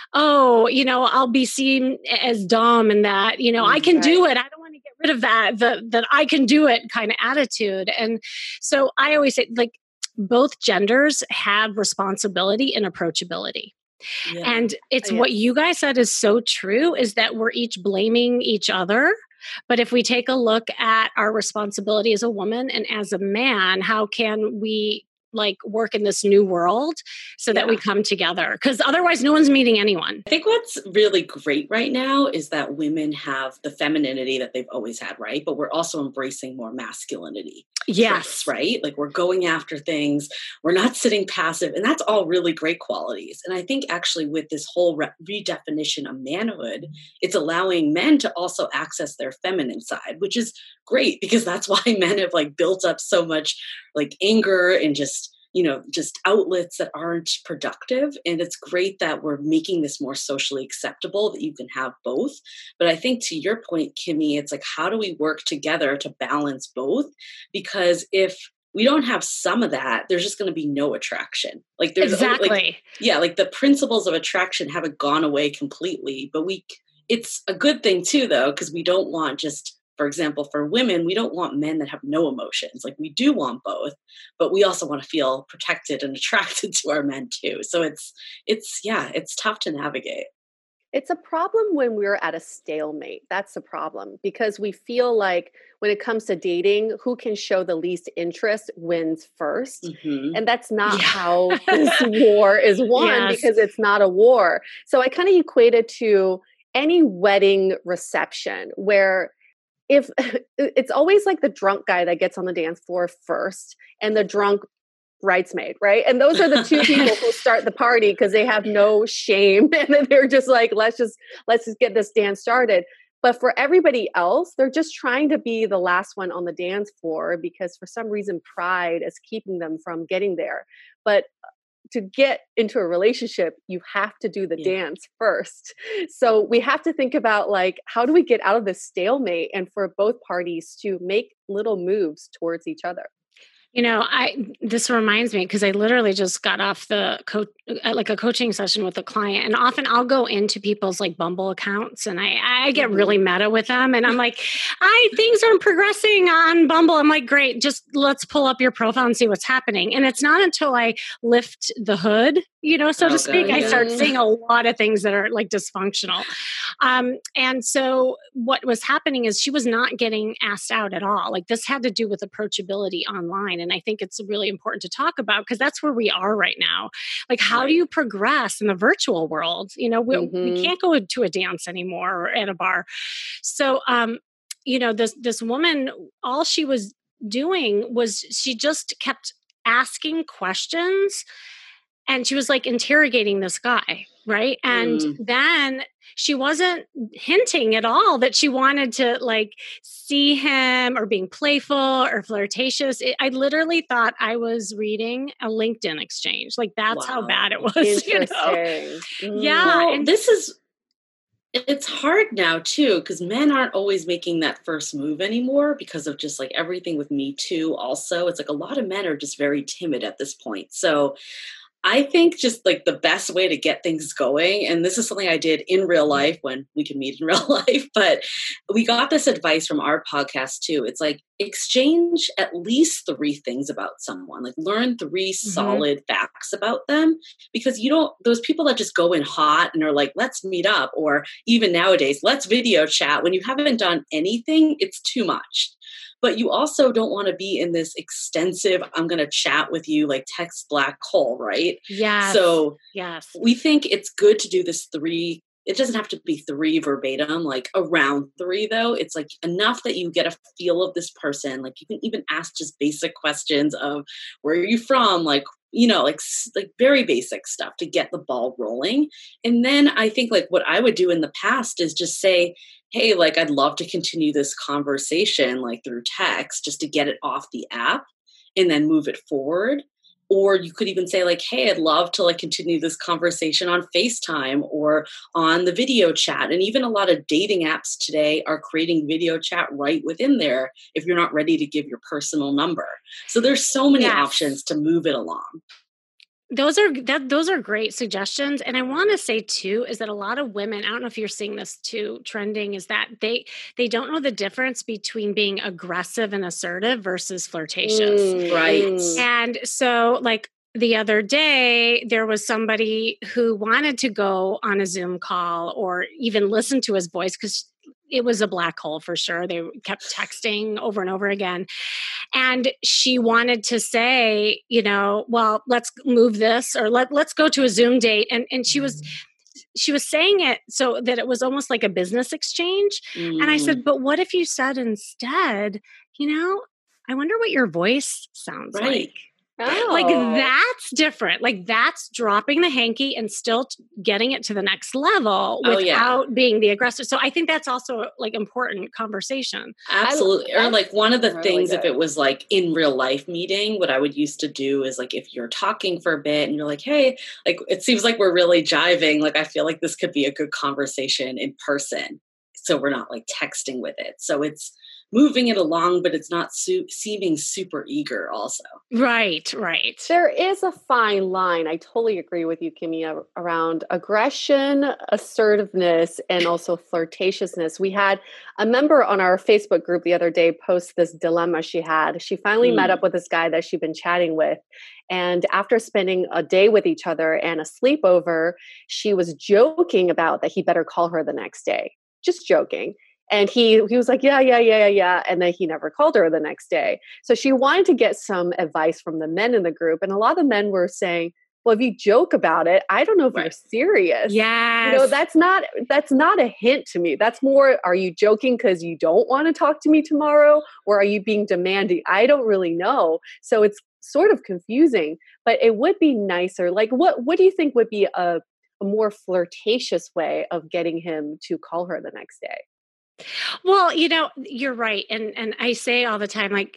I'll be seen as dumb and that, I can do it. I don't want to get rid of that I can do it kind of attitude. And so I always say like both genders have responsibility and approachability. Yeah. And it's what you guys said is so true, is that we're each blaming each other. But if we take a look at our responsibility as a woman and as a man, how can we work in this new world so that we come together? Because otherwise no one's meeting anyone. I think what's really great right now is that women have the femininity that they've always had, right? But we're also embracing more masculinity. Yes. Right? Like we're going after things. We're not sitting passive. And that's all really great qualities. And I think actually with this whole redefinition of manhood, it's allowing men to also access their feminine side, which is great because that's why men have built up so much anger and just just outlets that aren't productive. And it's great that we're making this more socially acceptable, that you can have both. But I think to your point, Kimmy, it's like, how do we work together to balance both? Because if we don't have some of that, there's just going to be no attraction. Like there's exactly. Like the principles of attraction haven't gone away completely, but it's a good thing too, though, because we don't want just, for example, for women, we don't want men that have no emotions. Like we do want both, but we also want to feel protected and attracted to our men too. So it's tough to navigate. It's a problem when we're at a stalemate. That's the problem, because we feel like when it comes to dating, who can show the least interest wins first. Mm-hmm. And that's not how this war is won, because it's not a war. So I kind of equate it to any wedding reception where if it's always like the drunk guy that gets on the dance floor first and the drunk bridesmaid, right? And those are the two people who start the party because they have no shame and then they're just like, let's just get this dance started. But for everybody else, they're just trying to be the last one on the dance floor because for some reason pride is keeping them from getting there. But to get into a relationship, you have to do the dance first. So we have to think about like, how do we get out of this stalemate and for both parties to make little moves towards each other? This reminds me because I literally just got off a coaching session with a client, and often I'll go into people's like Bumble accounts and I get really meta with them. And I'm like, things aren't progressing on Bumble. I'm like, great, just let's pull up your profile and see what's happening. And it's not until I lift the hood, so to speak, I start seeing a lot of things that are like dysfunctional. And so what was happening is she was not getting asked out at all. Like this had to do with approachability online. And I think it's really important to talk about because that's where we are right now. Like, how do you progress in the virtual world? We can't go to a dance anymore or at a bar. So, this woman, all she was doing was she just kept asking questions. And she was like interrogating this guy, right? And then she wasn't hinting at all that she wanted to like see him or being playful or flirtatious. I literally thought I was reading a LinkedIn exchange. Like that's how bad it was. Interesting. Yeah. Well, and it's hard now too, because men aren't always making that first move anymore because of just like everything with Me Too. Also, it's like a lot of men are just very timid at this point. So I think just like the best way to get things going, and this is something I did in real life when we can meet in real life, but we got this advice from our podcast too. It's like exchange at least 3 things about someone, like learn 3 solid facts about them, because those people that just go in hot and are like, let's meet up, or even nowadays, let's video chat. When you haven't done anything, it's too much. But you also don't want to be in this extensive, I'm going to chat with you, like text black hole, right? Yeah. So we think it's good to do this 3. It doesn't have to be 3 verbatim, like around 3 though. It's like enough that you get a feel of this person. Like you can even ask just basic questions of where are you from? Like, like very basic stuff to get the ball rolling. And then I think like what I would do in the past is just say, hey, like I'd love to continue this conversation like through text just to get it off the app and then move it forward. Or you could even say like, hey, I'd love to like continue this conversation on FaceTime or on the video chat. And even a lot of dating apps today are creating video chat right within there if you're not ready to give your personal number. So there's so many options to move it along. Those are great suggestions. And I want to say too, is that a lot of women, I don't know if you're seeing this too, trending, is that they don't know the difference between being aggressive and assertive versus flirtatious. Right. And so like the other day, there was somebody who wanted to go on a Zoom call or even listen to his voice because it was a black hole for sure. They kept texting over and over again. And she wanted to say, well, let's move this or let's go to a Zoom date. And she was saying it so that it was almost like a business exchange. And I said, but what if you said instead, I wonder what your voice sounds like. Like that's different. Like that's dropping the hanky and still getting it to the next level without being the aggressor. So I think that's also like important conversation. Absolutely. Or like one of the things, if it was like in real life meeting, what I would used to do is like, if you're talking for a bit and you're like, hey, like, it seems like we're really jiving. Like, I feel like this could be a good conversation in person. So we're not like texting with it. So it's moving it along, but it's not seeming super eager also. Right. There is a fine line. I totally agree with you, Kimmy, around aggression, assertiveness, and also flirtatiousness. We had a member on our Facebook group the other day post this dilemma she had. She finally met up with this guy that she'd been chatting with. And after spending a day with each other and a sleepover, she was joking about that he better call her the next day. Just joking. And he was like, yeah. And then he never called her the next day. So she wanted to get some advice from the men in the group. And a lot of the men were saying, well, if you joke about it, I don't know if you're serious. Yes. You know, that's not a hint to me. That's more, are you joking because you don't want to talk to me tomorrow? Or are you being demanding? I don't really know. So it's sort of confusing, but it would be nicer. Like, what do you think would be a more flirtatious way of getting him to call her the next day? Well, you know, you're right. And I say all the time, like,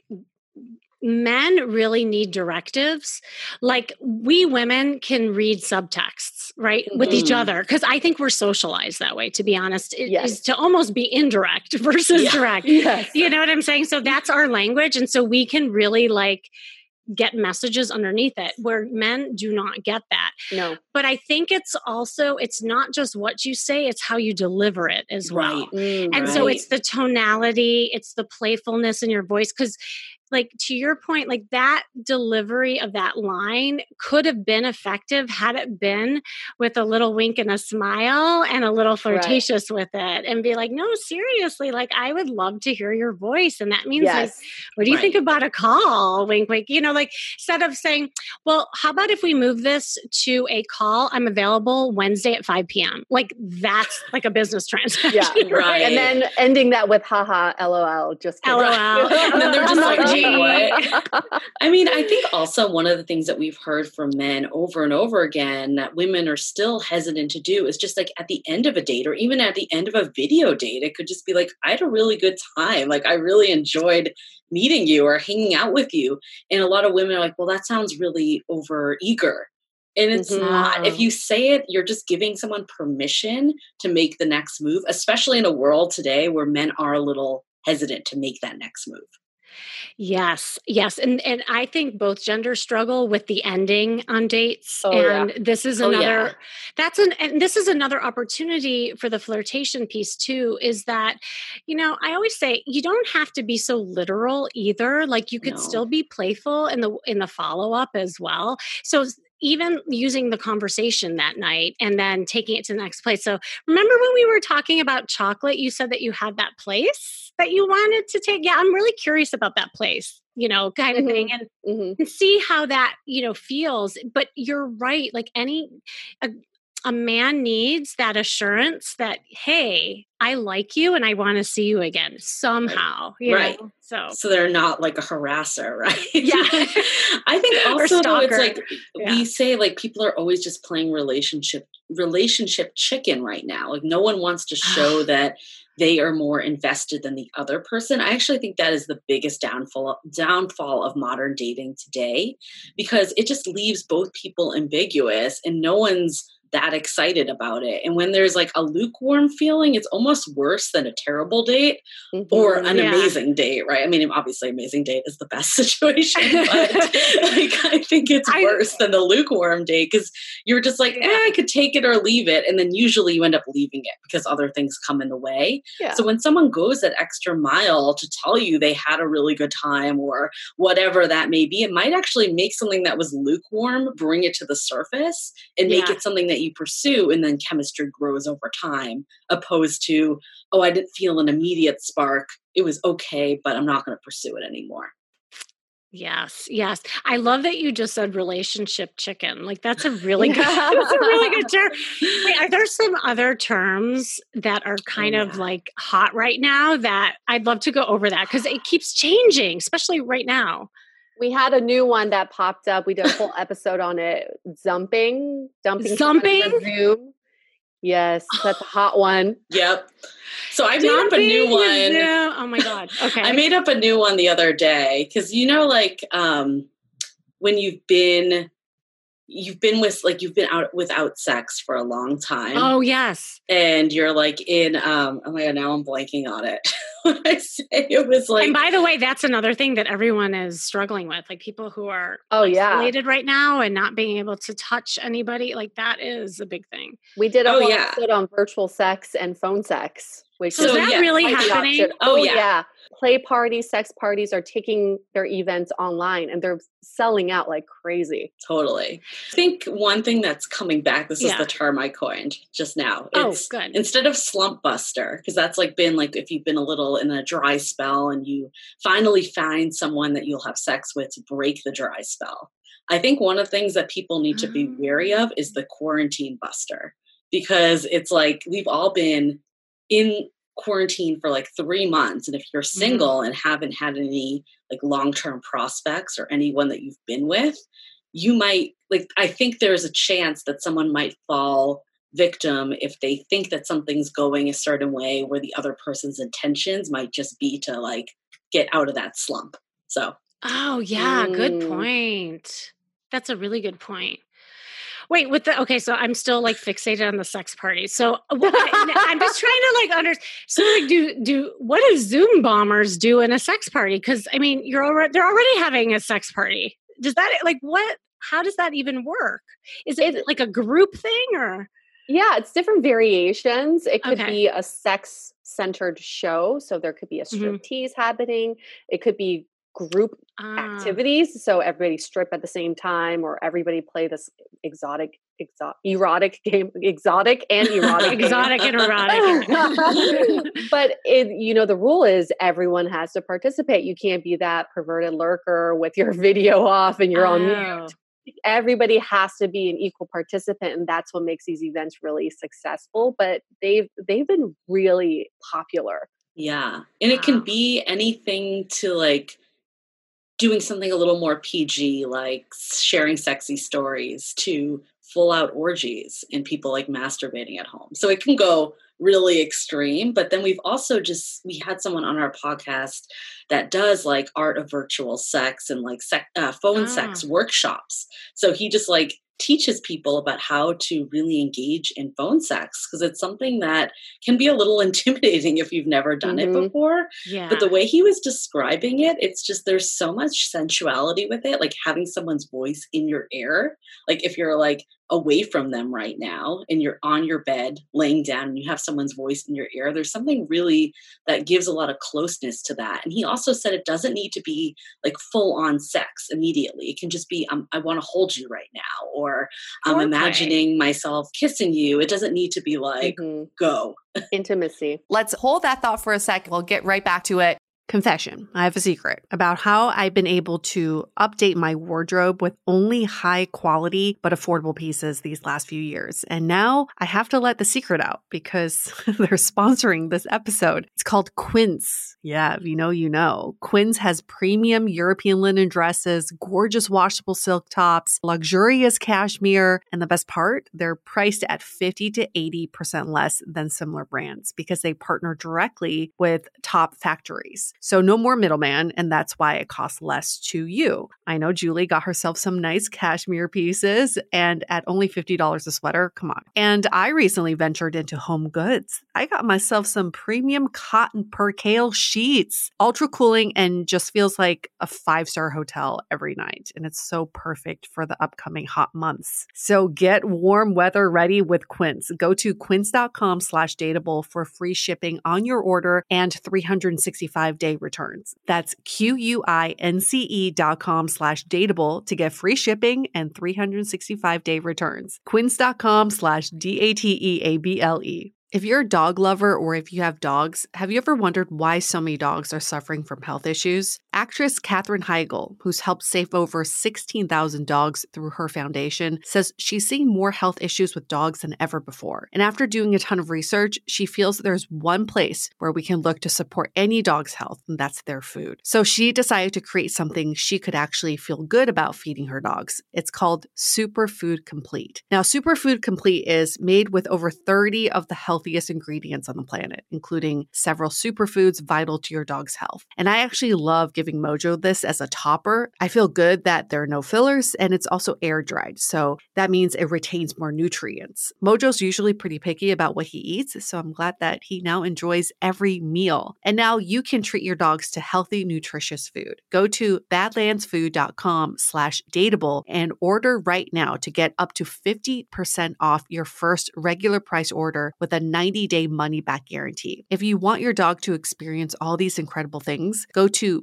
men really need directives. Like we women can read subtexts, right, with each other. Because I think we're socialized that way, to be honest. It is to almost be indirect versus direct. Yes. You know what I'm saying? So that's our language. And so we can really like get messages underneath it where men do not get that. No. But I think it's also, it's not just what you say, it's how you deliver it as well. And so it's the tonality, it's the playfulness in your voice. Because like to your point, like that delivery of that line could have been effective had it been with a little wink and a smile and a little flirtatious with it and be like, no, seriously, like I would love to hear your voice. And that means like, what do you think about a call? Wink, wink, you know, like instead of saying, well, how about if we move this to a call? I'm available Wednesday at 5 p.m. Like that's like a business transaction. Yeah, right. And then ending that with haha, LOL, just kidding. LOL. And then they're just like, what? I mean, I think also one of the things that we've heard from men over and over again that women are still hesitant to do is just like at the end of a date or even at the end of a video date, it could just be like, I had a really good time. Like I really enjoyed meeting you or hanging out with you. And a lot of women are like, well, that sounds really over eager. And it's not. If you say it, you're just giving someone permission to make the next move, especially in a world today where men are a little hesitant to make that next move. Yes. And I think both genders struggle with the ending on dates. This is another, and this is another opportunity for the flirtation piece too, is that, you know, I always say you don't have to be so literal either. Like you could still be playful in the follow-up as well. So even using the conversation that night and then taking it to the next place. So remember when we were talking about chocolate, you said that you had that place that you wanted to take. Yeah, I'm really curious about that place, you know, kind of thing. And see how that, you know, feels. But you're right. Like a man needs that assurance that, hey, I like you and I want to see you again somehow. You know? So they're not like a harasser, right? Yeah. I think also though, it's like we say like people are always just playing relationship chicken right now. Like no one wants to show that they are more invested than the other person. I actually think that is the biggest downfall of modern dating today, because it just leaves both people ambiguous and no one's that excited about it. And when there's like a lukewarm feeling, it's almost worse than a terrible date or an amazing date, right? I mean, obviously amazing date is the best situation, but like, I think it's worse than the lukewarm date because you're just like, I could take it or leave it. And then usually you end up leaving it because other things come in the way. Yeah. So when someone goes that extra mile to tell you they had a really good time or whatever that may be, it might actually make something that was lukewarm, bring it to the surface and make it something that you pursue, and then chemistry grows over time, opposed to, oh, I didn't feel an immediate spark. It was okay, but I'm not going to pursue it anymore. Yes. I love that you just said relationship chicken. Like that's a really good, that's a really good term. Wait, are there some other terms that are kind of like hot right now that I'd love to go over that because it keeps changing, especially right now? We had a new one that popped up. We did a whole episode on it. Dumping Zoom. Yes, that's a hot one. Yep. So I made up a new one. Oh my God. Okay. I made up a new one the other day because when you've been out without sex for a long time. Oh yes. And you're like in oh my God, now I'm blanking on it. When I say it was like, and by the way, that's another thing that everyone is struggling with. Like people who are isolated right now and not being able to touch anybody, like that is a big thing. We did a whole episode on virtual sex and phone sex. Which is that really happening? Oh yeah. Play parties, sex parties are taking their events online and they're selling out like crazy. Totally. I think one thing that's coming back, this is the term I coined just now. It's good. Instead of slump buster, because that's like been like if you've been a little in a dry spell and you finally find someone that you'll have sex with to break the dry spell. I think one of the things that people need to be wary of is the quarantine buster, because it's like we've all been in quarantine for like 3 months. And if you're single and haven't had any like long-term prospects or anyone that you've been with, you might I think there's a chance that someone might fall victim if they think that something's going a certain way where the other person's intentions might just be to like get out of that slump. So. Oh yeah. Good point. That's a really good point. Wait, so I'm still like fixated on the sex party. So I'm just trying to like understand. So like, what do Zoom bombers do in a sex party? Because I mean, they're already having a sex party. Does that how does that even work? Is it like a group thing or? Yeah, it's different variations. It could be a sex-centered show. So there could be a striptease happening. It could be group activities, so everybody strip at the same time, or everybody play this erotic game. But the rule is everyone has to participate. You can't be that perverted lurker with your video off and you're on mute. Everybody has to be an equal participant, and that's what makes these events really successful. But they've been really popular. Yeah, and it can be anything to like doing something a little more PG, like sharing sexy stories, to full out orgies and people like masturbating at home. So it can go really extreme, but then we've also we had someone on our podcast that does like art of virtual sex and like phone sex workshops. So he just like teaches people about how to really engage in phone sex, because it's something that can be a little intimidating if you've never done it before. Yeah. But the way he was describing it, it's just there's so much sensuality with it, like having someone's voice in your ear. Like if you're like away from them right now and you're on your bed laying down and you have someone's voice in your ear, there's something really that gives a lot of closeness to that. And he also said it doesn't need to be like full on sex immediately. It can just be I want to hold you right now, or I'm imagining myself kissing you. It doesn't need to be like go. Intimacy. Let's hold that thought for a sec. We'll get right back to it. Confession. I have a secret about how I've been able to update my wardrobe with only high quality but affordable pieces these last few years. And now I have to let the secret out because they're sponsoring this episode. It's called Quince. Yeah, if you know, you know. Quince has premium European linen dresses, gorgeous washable silk tops, luxurious cashmere, and the best part, they're priced at 50 to 80% less than similar brands because they partner directly with top factories. So no more middleman, and that's why it costs less to you. I know Julie got herself some nice cashmere pieces, and at only $50 a sweater, come on. And I recently ventured into home goods. I got myself some premium cotton percale sheets, ultra cooling, and just feels like a 5-star hotel every night. And it's so perfect for the upcoming hot months. So get warm weather ready with Quince. Go to quince.com/dateable for free shipping on your order and 365-day returns. That's QUINCE.com/dateable to get free shipping and 365-day returns. Quince.com/DATEABLE. If you're a dog lover or if you have dogs, have you ever wondered why so many dogs are suffering from health issues? Actress Katherine Heigl, who's helped save over 16,000 dogs through her foundation, says she's seeing more health issues with dogs than ever before. And after doing a ton of research, she feels that there's one place where we can look to support any dog's health, and that's their food. So she decided to create something she could actually feel good about feeding her dogs. It's called Superfood Complete. Now, Superfood Complete is made with over 30 of the healthiest ingredients on the planet, including several superfoods vital to your dog's health. And I actually love giving Mojo this as a topper. I feel good that there are no fillers and it's also air dried. So that means it retains more nutrients. Mojo's usually pretty picky about what he eats, so I'm glad that he now enjoys every meal. And now you can treat your dogs to healthy, nutritious food. Go to badlandsfood.com/dateable and order right now to get up to 50% off your first regular price order with a 90-day money-back guarantee. If you want your dog to experience all these incredible things, go to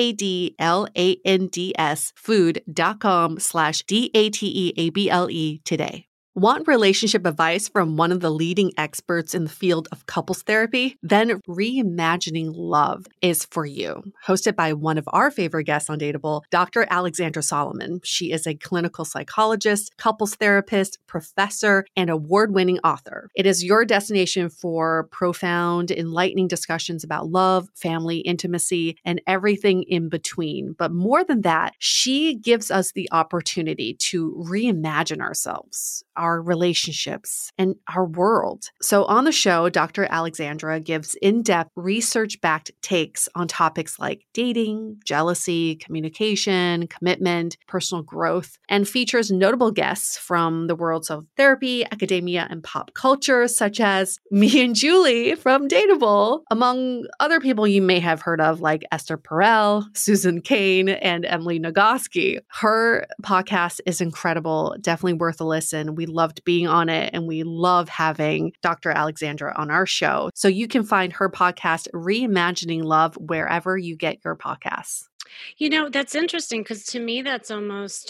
badlandsfood.com/DATEABLE today. Want relationship advice from one of the leading experts in the field of couples therapy? Then Reimagining Love is for you. Hosted by one of our favorite guests on Dateable, Dr. Alexandra Solomon. She is a clinical psychologist, couples therapist, professor, and award-winning author. It is your destination for profound, enlightening discussions about love, family, intimacy, and everything in between. But more than that, she gives us the opportunity to reimagine ourselves, our relationships, and our world. So on the show, Dr. Alexandra gives in-depth, research-backed takes on topics like dating, jealousy, communication, commitment, personal growth, and features notable guests from the worlds of therapy, academia, and pop culture, such as me and Julie from Dateable, among other people you may have heard of like Esther Perel, Susan Cain, and Emily Nagoski. Her podcast is incredible, definitely worth a listen. We loved being on it, and we love having Dr. Alexandra on our show. So you can find her podcast, Reimagining Love, wherever you get your podcasts. You know, that's interesting because to me, that's almost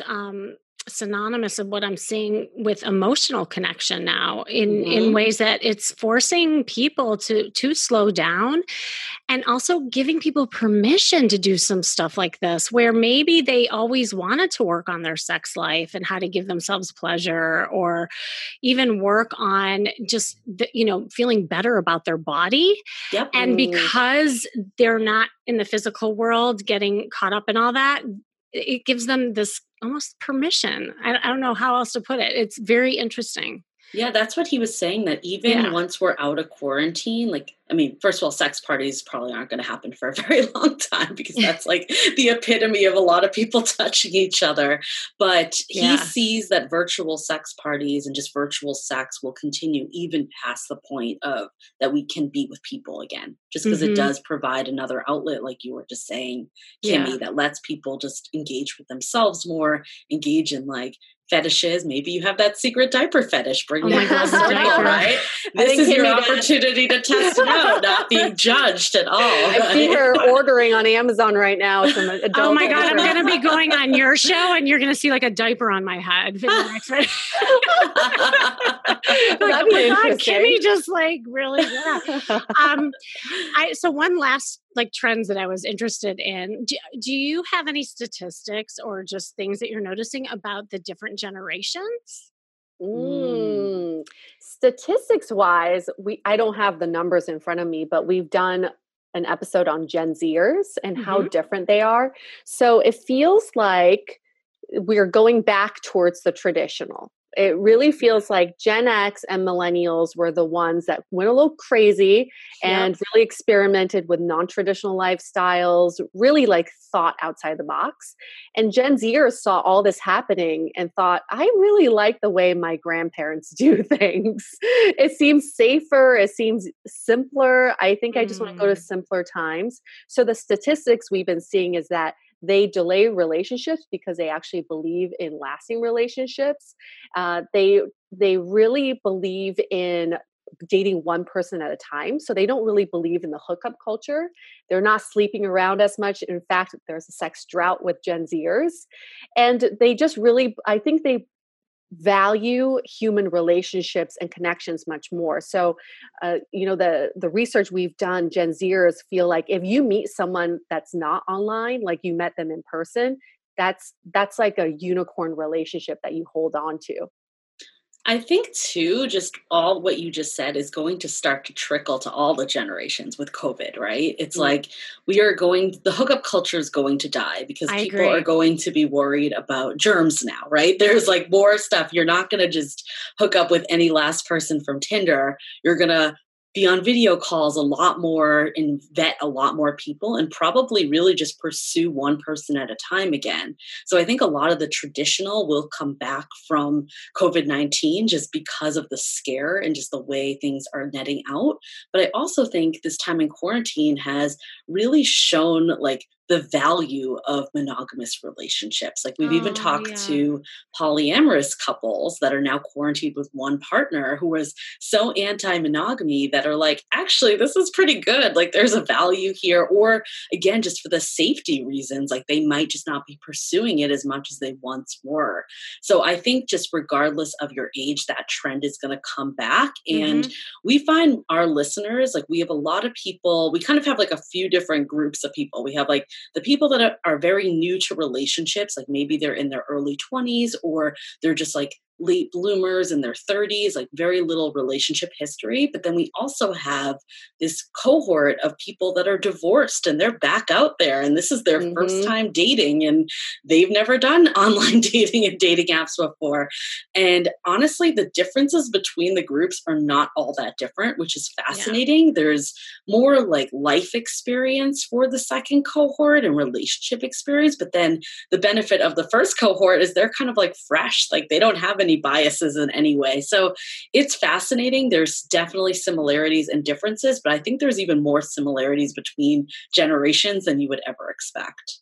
synonymous of what I'm seeing with emotional connection now in ways that it's forcing people to slow down and also giving people permission to do some stuff like this where maybe they always wanted to work on their sex life and how to give themselves pleasure or even work on just, feeling better about their body. Yep. And because they're not in the physical world getting caught up in all that, it gives them this almost permission. I don't know how else to put it. It's very interesting. Yeah, that's what he was saying, that even once we're out of quarantine, first of all, sex parties probably aren't going to happen for a very long time because that's like the epitome of a lot of people touching each other. But he sees that virtual sex parties and just virtual sex will continue even past the point of that we can be with people again, just because it does provide another outlet, like you were just saying, Kimmy, that lets people just engage with themselves more, engage in like fetishes. Maybe you have that secret diaper fetish. Bring that full circle, right? This is your opportunity to test it out, not being judged at all. I see her ordering on Amazon right now. Some adult oh my God, I'm going to be going on your show and you're going to see like a diaper on my head. That'd be interesting. Kimmy just like really, so one last like trends that I was interested in. Do you have any statistics or just things that you're noticing about the different generations? Statistics wise, I don't have the numbers in front of me, but we've done an episode on Gen Zers and how different they are. So it feels like we're going back towards the traditional. It really feels like Gen X and millennials were the ones that went a little crazy and really experimented with non-traditional lifestyles, really like thought outside the box. And Gen Zers saw all this happening and thought, I really like the way my grandparents do things. It seems safer. It seems simpler. I think I just want to go to simpler times. So the statistics we've been seeing is that they delay relationships because they actually believe in lasting relationships. They really believe in dating one person at a time. So they don't really believe in the hookup culture. They're not sleeping around as much. In fact, there's a sex drought with Gen Zers. And they just really, I think value human relationships and connections much more. So, the research we've done, Gen Zers feel like if you meet someone that's not online, like you met them in person, that's like a unicorn relationship that you hold on to. I think too, just all what you just said is going to start to trickle to all the generations with COVID, right? It's like the hookup culture is going to die because people are going to be worried about germs now, right? There's like more stuff. You're not going to just hook up with any last person from Tinder. You're going to be on video calls a lot more and vet a lot more people and probably really just pursue one person at a time again. So I think a lot of the traditional will come back from COVID-19 just because of the scare and just the way things are netting out. But I also think this time in quarantine has really shown like the value of monogamous relationships. Like we've even talked to polyamorous couples that are now quarantined with one partner who was so anti-monogamy that are like, actually, this is pretty good. Like there's a value here. Or again, just for the safety reasons, like they might just not be pursuing it as much as they once were. So I think just regardless of your age, that trend is going to come back. And we find our listeners, like we have a lot of people, we kind of have like a few different groups of people. We have like the people that are very new to relationships, like maybe they're in their early 20s or they're just like late bloomers in their 30s, like very little relationship history. But then we also have this cohort of people that are divorced and they're back out there and this is their first time dating and they've never done online dating and dating apps before. And honestly, the differences between the groups are not all that different, which is fascinating. There's more like life experience for the second cohort and relationship experience. But then the benefit of the first cohort is they're kind of like fresh, like they don't have any biases in any way. So it's fascinating. There's definitely similarities and differences, but I think there's even more similarities between generations than you would ever expect.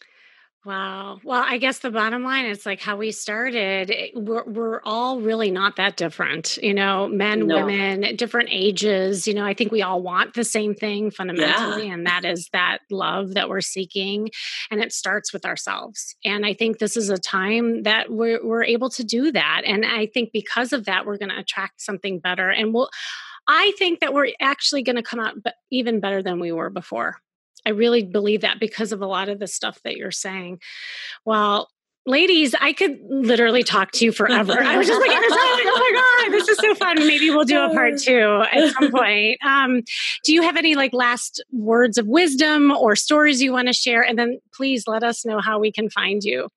Wow. Well, I guess the bottom line is like how we started. We're all really not that different, men, women, different ages. I think we all want the same thing fundamentally, and that is that love that we're seeking. And it starts with ourselves. And I think this is a time that we're able to do that. And I think because of that, we're going to attract something better. And I think that we're actually going to come out even better than we were before. I really believe that because of a lot of the stuff that you're saying. Well, ladies, I could literally talk to you forever. I was just like, oh my God, this is so fun. Maybe we'll do a part 2 at some point. Do you have any like last words of wisdom or stories you want to share? And then please let us know how we can find you.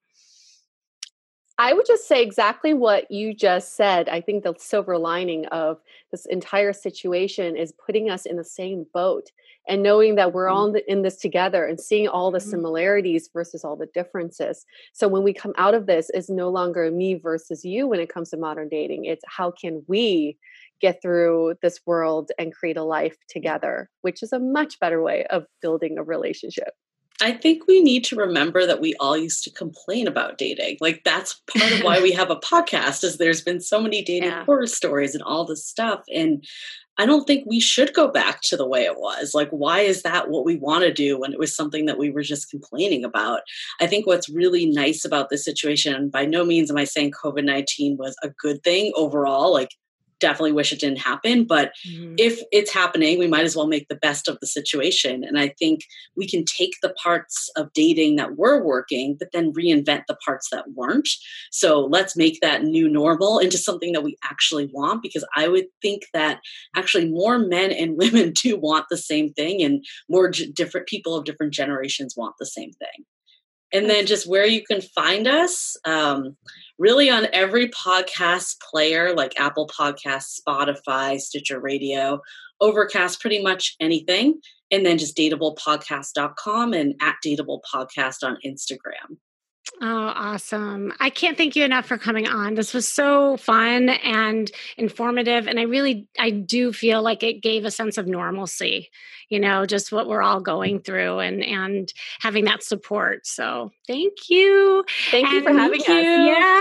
I would just say exactly what you just said. I think the silver lining of this entire situation is putting us in the same boat and knowing that we're all in this together and seeing all the similarities versus all the differences. So when we come out of this, it's no longer me versus you when it comes to modern dating. It's how can we get through this world and create a life together, which is a much better way of building a relationship. I think we need to remember that we all used to complain about dating. Like that's part of why we have a podcast is there's been so many dating horror stories and all this stuff. And I don't think we should go back to the way it was. Like, why is that what we want to do when it was something that we were just complaining about? I think what's really nice about this situation, by no means am I saying COVID-19 was a good thing overall, like definitely wish it didn't happen. But if it's happening, we might as well make the best of the situation. And I think we can take the parts of dating that were working, but then reinvent the parts that weren't. So let's make that new normal into something that we actually want, because I would think that actually more men and women do want the same thing, and more different people of different generations want the same thing. And then just where you can find us, really on every podcast player like Apple Podcasts, Spotify, Stitcher Radio, Overcast, pretty much anything. And then just dateablepodcast.com and @dateablepodcast on Instagram. Oh, awesome. I can't thank you enough for coming on. This was so fun and informative. And I do feel like it gave a sense of normalcy, just what we're all going through and having that support. So thank you. Thank you for having us. Yeah.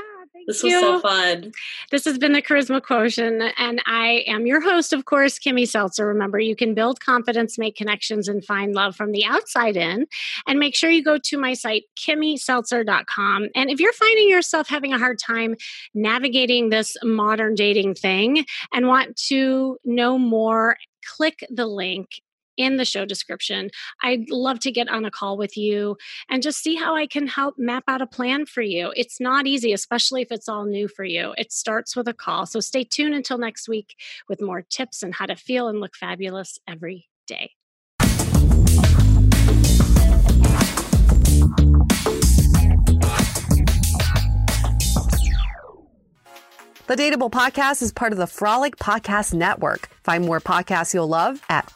This was so fun. This has been the Charisma Quotient, and I am your host, of course, Kimmy Seltzer. Remember, you can build confidence, make connections, and find love from the outside in. And make sure you go to my site, KimmySeltzer.com. And if you're finding yourself having a hard time navigating this modern dating thing and want to know more, click the link in the show description. I'd love to get on a call with you and just see how I can help map out a plan for you. It's not easy, especially if it's all new for you. It starts with a call. So stay tuned until next week with more tips on how to feel and look fabulous every day. The Dateable Podcast is part of the Frolic Podcast Network. Find more podcasts you'll love at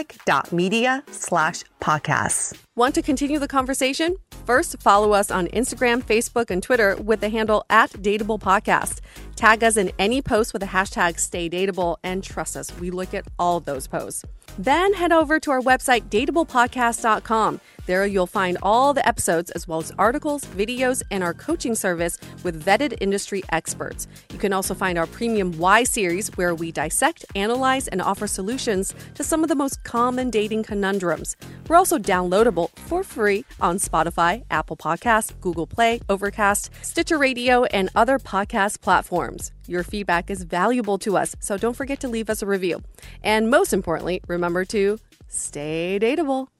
frolic.media/podcasts. Want to continue the conversation? First, follow us on Instagram, Facebook, and Twitter with the handle @DateablePodcast. Tag us in any post with the hashtag StayDateable, and trust us, we look at all of those posts. Then head over to our website, dateablepodcast.com. There you'll find all the episodes as well as articles, videos, and our coaching service with vetted industry experts. You can also find our premium Why series, where we dissect, analyze, and offer solutions to some of the most common dating conundrums. We're also downloadable for free on Spotify, Apple Podcasts, Google Play, Overcast, Stitcher Radio, and other podcast platforms. Your feedback is valuable to us, so don't forget to leave us a review. And most importantly, remember to stay dateable.